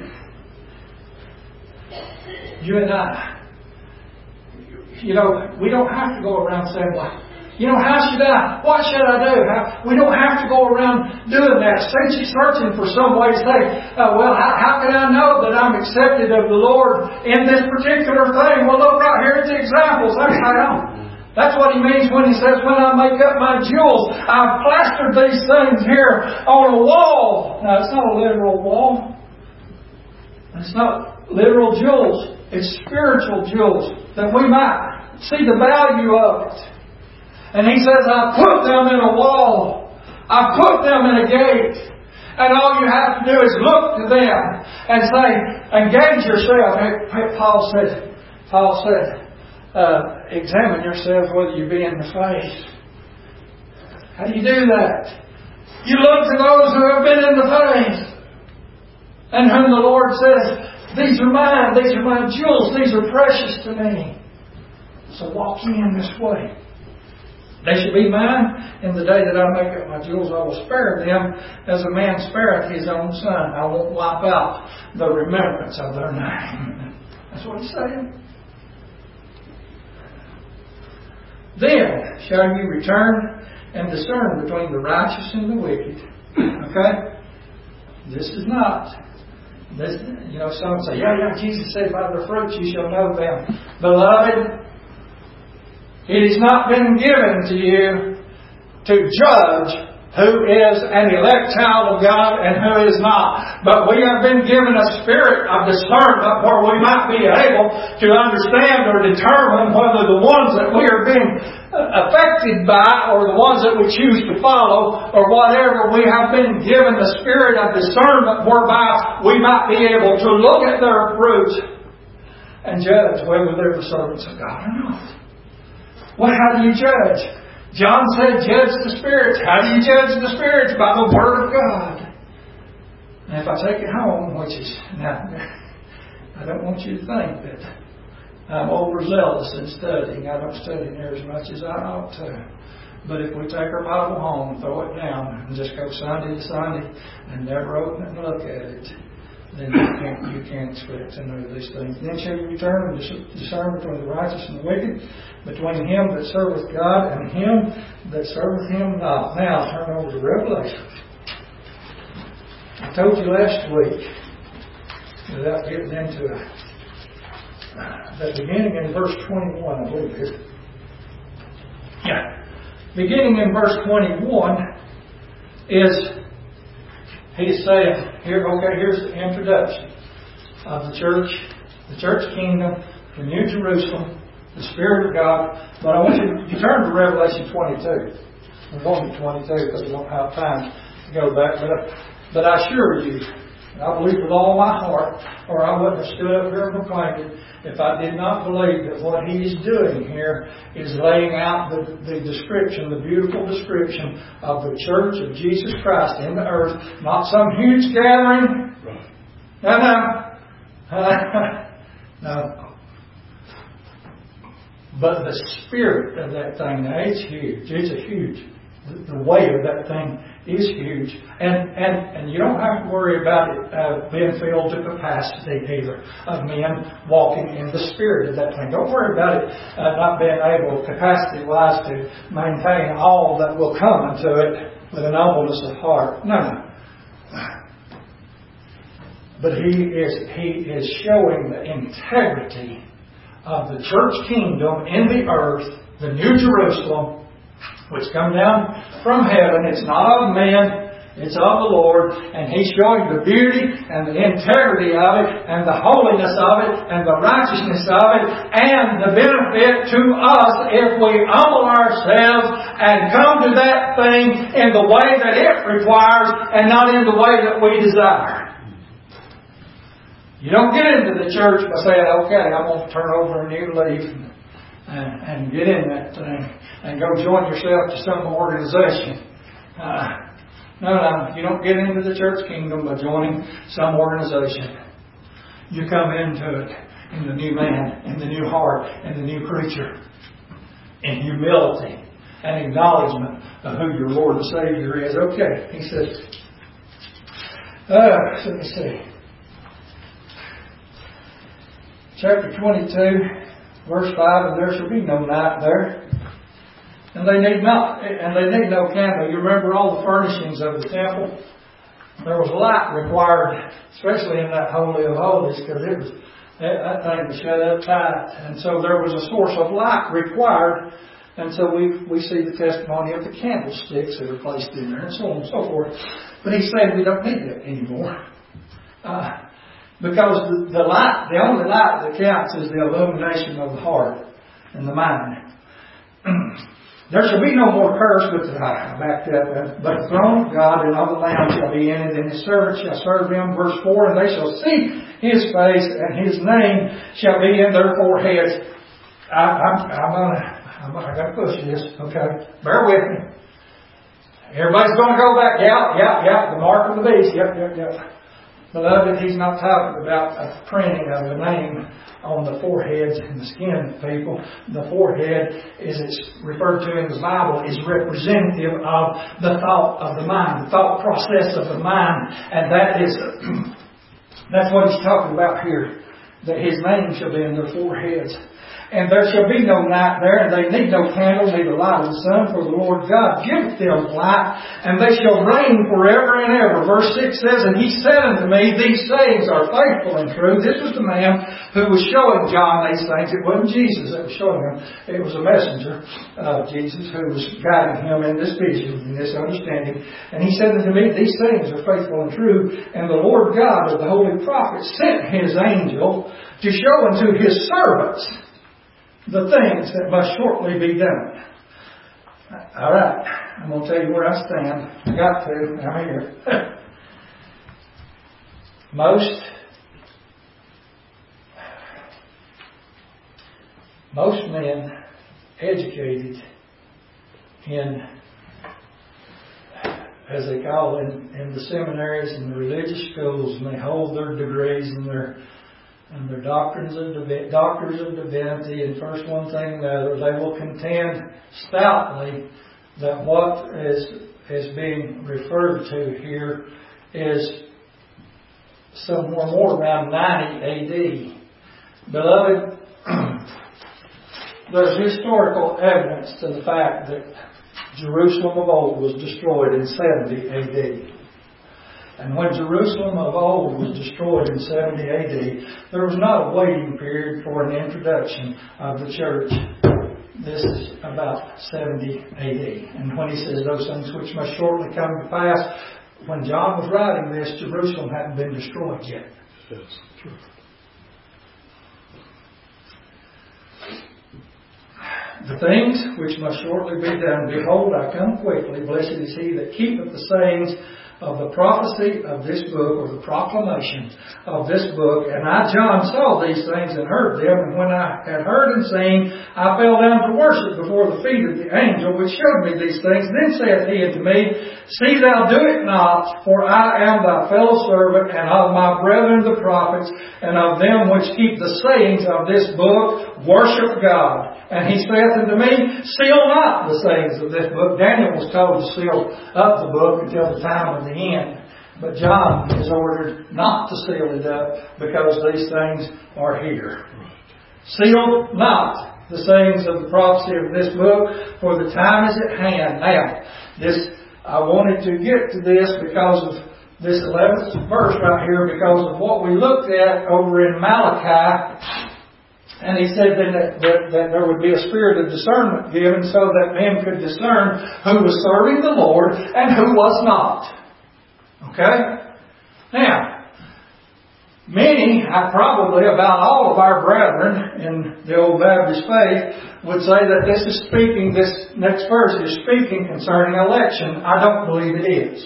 you and I, you know, we don't have to go around saying, well, you know, how should I, what should I do? How, we don't have to go around doing that, searching for some way to say, uh, well, how, how can I know that I'm accepted of the Lord in this particular thing? Well, look right here at the examples. That's how. That's what he means when he says, when I make up my jewels, I've plastered these things here on a wall. Now, it's not a literal wall. It's not literal jewels. It's spiritual jewels that we might see the value of it. And he says, I put them in a wall. I put them in a gate. And all you have to do is look to them and say, engage yourself. Paul said, Paul said, uh, examine yourself whether you be in the faith. How do you do that? You look to those who have been in the faith, and whom the Lord says, these are mine, these are my jewels, these are precious to me. So walk in this way. They shall be mine. In the day that I make up my jewels, I will spare them as a man spareth his own son. I won't wipe out the remembrance of their name. That's what he's saying. Then shall you return and discern between the righteous and the wicked. Okay? This is not. This, you know, some say, yeah, yeah, Jesus said, by their fruits you shall know them. Beloved, it has not been given to you to judge who is an elect child of God and who is not. But we have been given a spirit of discernment where we might be able to understand or determine whether the ones that we are being affected by or the ones that we choose to follow or whatever. We have been given the spirit of discernment whereby we might be able to look at their fruits and judge whether they're the servants of God or not. Well, how do you judge? John said, judge the spirits. How do you judge the spirits? By the Word of God. And if I take it home, which is, now, I don't want you to think that I'm overzealous in studying. I don't study near as much as I ought to. But if we take our Bible home, throw it down, and just go Sunday to Sunday, and never open it and look at it, then you can't, you can't expect to know these things. Then shall you return and discern between the righteous and the wicked, between him that serveth God and him that serveth him not. Now turn over to Revelation. I told you last week, without getting into it, that beginning in verse twenty-one, I believe it is. Yeah. Beginning in verse twenty-one is he's saying, here, okay, here's the introduction of the church, the church kingdom, the New Jerusalem, the Spirit of God. But I want you to turn to Revelation twenty-two. We're going to twenty-two because we don't have time to go back. But, but I assure you, I believe with all my heart, or I wouldn't have stood up here and proclaimed it, if I did not believe that what he is doing here is laying out the, the description, the beautiful description of the church of Jesus Christ in the earth, not some huge gathering. No, no. No. But the spirit of that thing, now it's huge. It's a huge. The, the weight of that thing is huge. And, and, and you don't have to worry about it uh, being filled to capacity either, of men walking in the spirit of that thing. Don't worry about it uh, not being able, capacity-wise, to maintain all that will come into it with an humbleness of heart. No, no. But he is, he is showing the integrity of the church kingdom in the earth, the New Jerusalem, which come down from heaven. It's not of men, it's of the Lord. And He's showing the beauty and the integrity of it, and the holiness of it, and the righteousness of it, and the benefit to us if we humble ourselves and come to that thing in the way that it requires and not in the way that we desire. You don't get into the church by saying, okay, I'm going to turn over a new leaf and, and get in that thing and go join yourself to some organization. Uh, No, no, you don't get into the church kingdom by joining some organization. You come into it in the new man, in the new heart, in the new creature, in humility and acknowledgement of who your Lord and Savior is. Okay, he says, uh, let me see. Chapter twenty-two, verse five, and there shall be no night there. And they need not, and they need no candle. You remember all the furnishings of the temple? There was light required, especially in that Holy of Holies, because it was, that, that thing was shut up tight. And so there was a source of light required. And so we we see the testimony of the candlesticks that are placed in there and so on and so forth. But he's saying we don't need that anymore. Uh, because the, the light, the only light that counts is the illumination of the heart and the mind. There shall be no more curse, but I backed up. But the throne of God and of the Lamb shall be in it, and His servants shall serve Him. Verse four, and they shall see His face, and His name shall be in their foreheads. I, I'm, I'm gonna, I'm gonna, I gotta push this. Okay, bear with me. Everybody's gonna go back. Yeah, yeah, yeah. The mark of the beast. Yep, yep, yep. Beloved, he's not talking about a printing of a name on the foreheads and the skin of people. The forehead, as it's referred to in the Bible, is representative of the thought of the mind, the thought process of the mind. And that is, that's what he's talking about here. That His name shall be in their foreheads. And there shall be no night there, and they need no candle, neither light of the sun, for the Lord God giveth them light, and they shall reign forever and ever. Verse six says, and He said unto me, these sayings are faithful and true. This was the man who was showing John these things. It wasn't Jesus that was showing him. It was a messenger of Jesus who was guiding him in this vision, in this understanding. And he said unto me, these things are faithful and true. And the Lord God of the holy prophets sent His angel to show unto His servants the things that must shortly be done. All right. I'm going to tell you where I stand. I got to. I'm here. Most, most men educated in, as they call in, in the seminaries and the religious schools, and they hold their degrees and their and their doctrines of divi- doctors of divinity, and first one thing and the other, they will contend stoutly that what is is being referred to here is somewhere more around ninety A D. Beloved, there's historical evidence to the fact that Jerusalem of old was destroyed in seventy A D. And when Jerusalem of old was destroyed in seventy A D, there was not a waiting period for an introduction of the church. This is about seventy A D. And when he says those things which must shortly come to pass, when John was writing this, Jerusalem hadn't been destroyed yet. Yes, true. The things which must shortly be done, behold, I come quickly. Blessed is he that keepeth the sayings of the prophecy of this book, or the proclamation of this book. And I, John, saw these things and heard them. And when I had heard and seen, I fell down to worship before the feet of the angel which showed me these things. Then saith he unto me, see thou do it not, for I am thy fellow servant, and of my brethren the prophets, and of them which keep the sayings of this book, worship God. And he saith unto me, seal not the sayings of this book. Daniel was told to seal up the book until the time of the end. But John is ordered not to seal it up because these things are here. Seal not the sayings of the prophecy of this book, for the time is at hand. Now, this I wanted to get to this because of this eleventh verse right here, because of what we looked at over in Malachi. And he said that, that, that there would be a spirit of discernment given so that men could discern who was serving the Lord and who was not. Okay? Now, many, probably about all of our brethren in the old Baptist faith, would say that this is speaking, this next verse is speaking concerning election. I don't believe it is.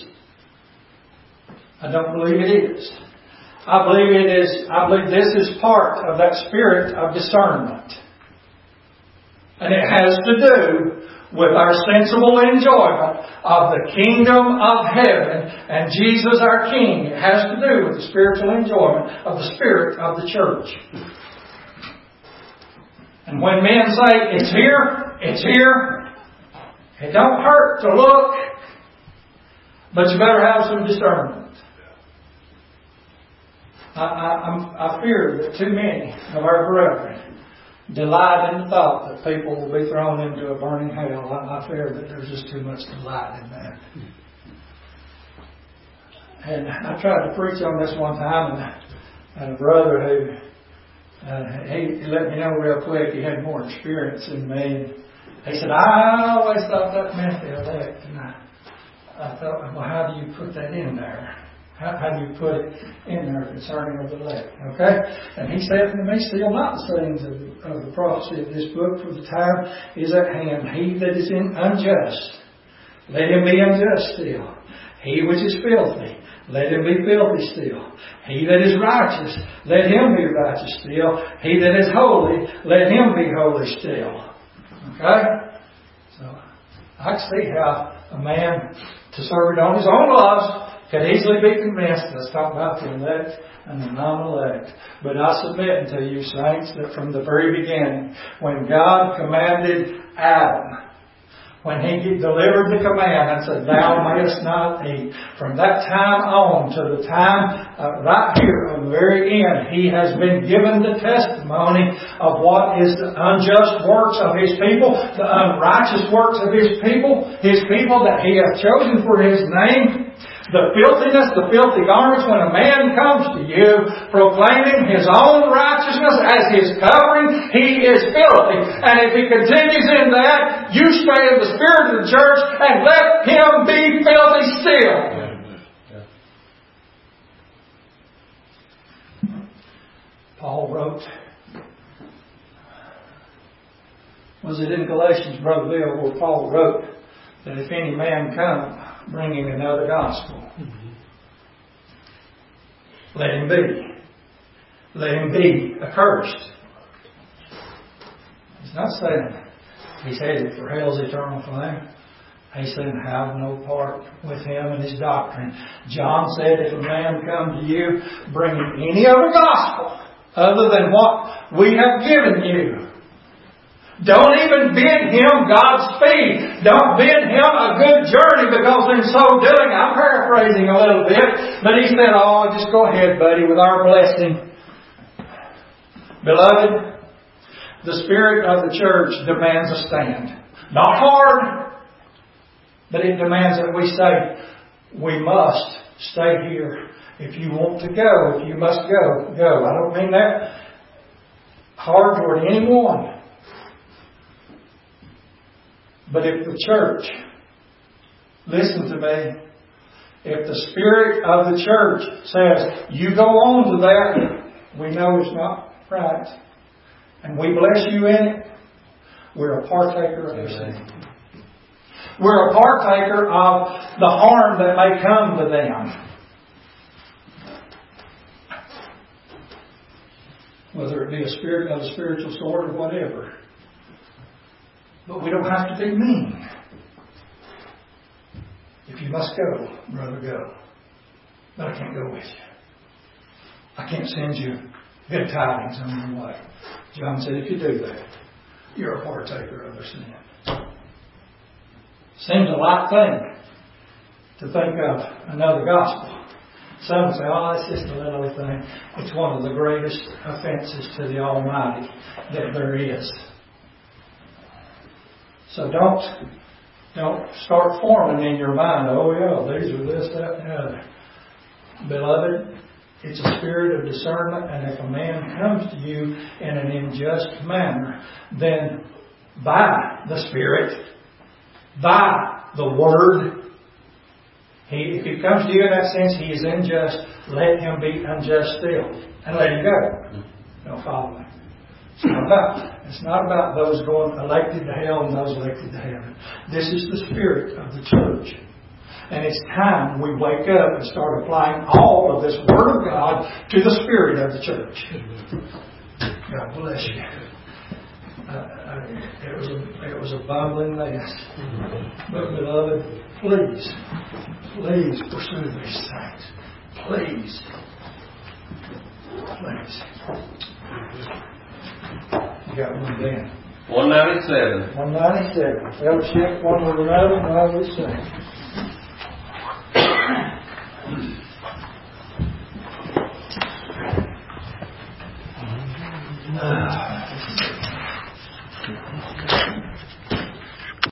I don't believe it is. I believe it is, I believe this is part of that spirit of discernment. And it has to do with our sensible enjoyment of the kingdom of heaven and Jesus our King. It has to do with the spiritual enjoyment of the Spirit of the church. And when men say, it's here, it's here, it don't hurt to look, but you better have some discernment. I, I, I'm, I fear that too many of our brethren delight in the thought that people will be thrown into a burning hell. I, I fear that there's just too much delight in that. And I tried to preach on this one time, and, and a brother who uh, he, he let me know real quick he had more experience than me. And he said, I always thought that meant the elect. And I, I thought, well, how do you put that in there? How, how do you put it in there concerning of the elect? Okay? And he said to me, still not the sayings of, of the prophecy of this book, for the time is at hand. He that is in unjust, let him be unjust still. He which is filthy, let him be filthy still. He that is righteous, let him be righteous still. He that is holy, let him be holy still. Okay? So, I can see how a man, to serve it on his own lust, could easily be convinced. Let's talk about the elect and the non-elect. But I submit unto you, saints, that from the very beginning, when God commanded Adam, when He delivered the command and said, thou mayest not eat, from that time on to the time uh, right here at the very end, He has been given the testimony of what is the unjust works of His people, the unrighteous works of His people, His people that He hath chosen for His name. The filthiness, the filthy garments, when a man comes to you proclaiming his own righteousness as his covering, he is filthy. And if he continues in that, you stay in the spirit of the church and let him be filthy still. Paul wrote, was it in Galatians, Brother Bill, where Paul wrote that if any man come bringing another gospel, mm-hmm. let him be. Let him be accursed. He's not saying he's headed for hell's eternal flame. He's saying have no part with him and his doctrine. John said, if a man come to you bringing any other gospel other than what we have given you, don't even bid him Godspeed. Don't bid him a good journey, because in so doing, I'm paraphrasing a little bit, but he said, oh, just go ahead, buddy, with our blessing. Beloved, the spirit of the church demands a stand. Not hard, but it demands that we say, we must stay here. If you want to go, if you must go, go. I don't mean that hard toward anyone. But if the church, listen to me, if the spirit of the church says, you go on to that, we know it's not right, and we bless you in it, we're a partaker of their sin. We're a partaker of the harm that may come to them. Whether it be a spirit of a spiritual sort or whatever. But we don't have to be mean. If you must go, brother, go. But I can't go with you. I can't send you good tidings on your way. John said, if you do that, you're a partaker of their sin. Seems a light thing to think of another gospel. Some say, oh, it's just a little thing. It's one of the greatest offenses to the Almighty that there is. So don't, don't start forming in your mind, oh yeah, these are this, that, and the other. Beloved, it's a spirit of discernment, and if a man comes to you in an unjust manner, then by the Spirit, by the Word, he, if he comes to you in that sense, he is unjust, let him be unjust still, and let him go. Don't follow him. It's not about, it's not about those going elected to hell and those elected to heaven. This is the spirit of the church. And it's time we wake up and start applying all of this Word of God to the spirit of the church. God bless you. Uh, it was a, it was was a bumbling mess. But beloved, please, please pursue these things. Please. Please. You got one then.
one ninety-seven.
one ninety-seven. Fellowship one with another while we sing.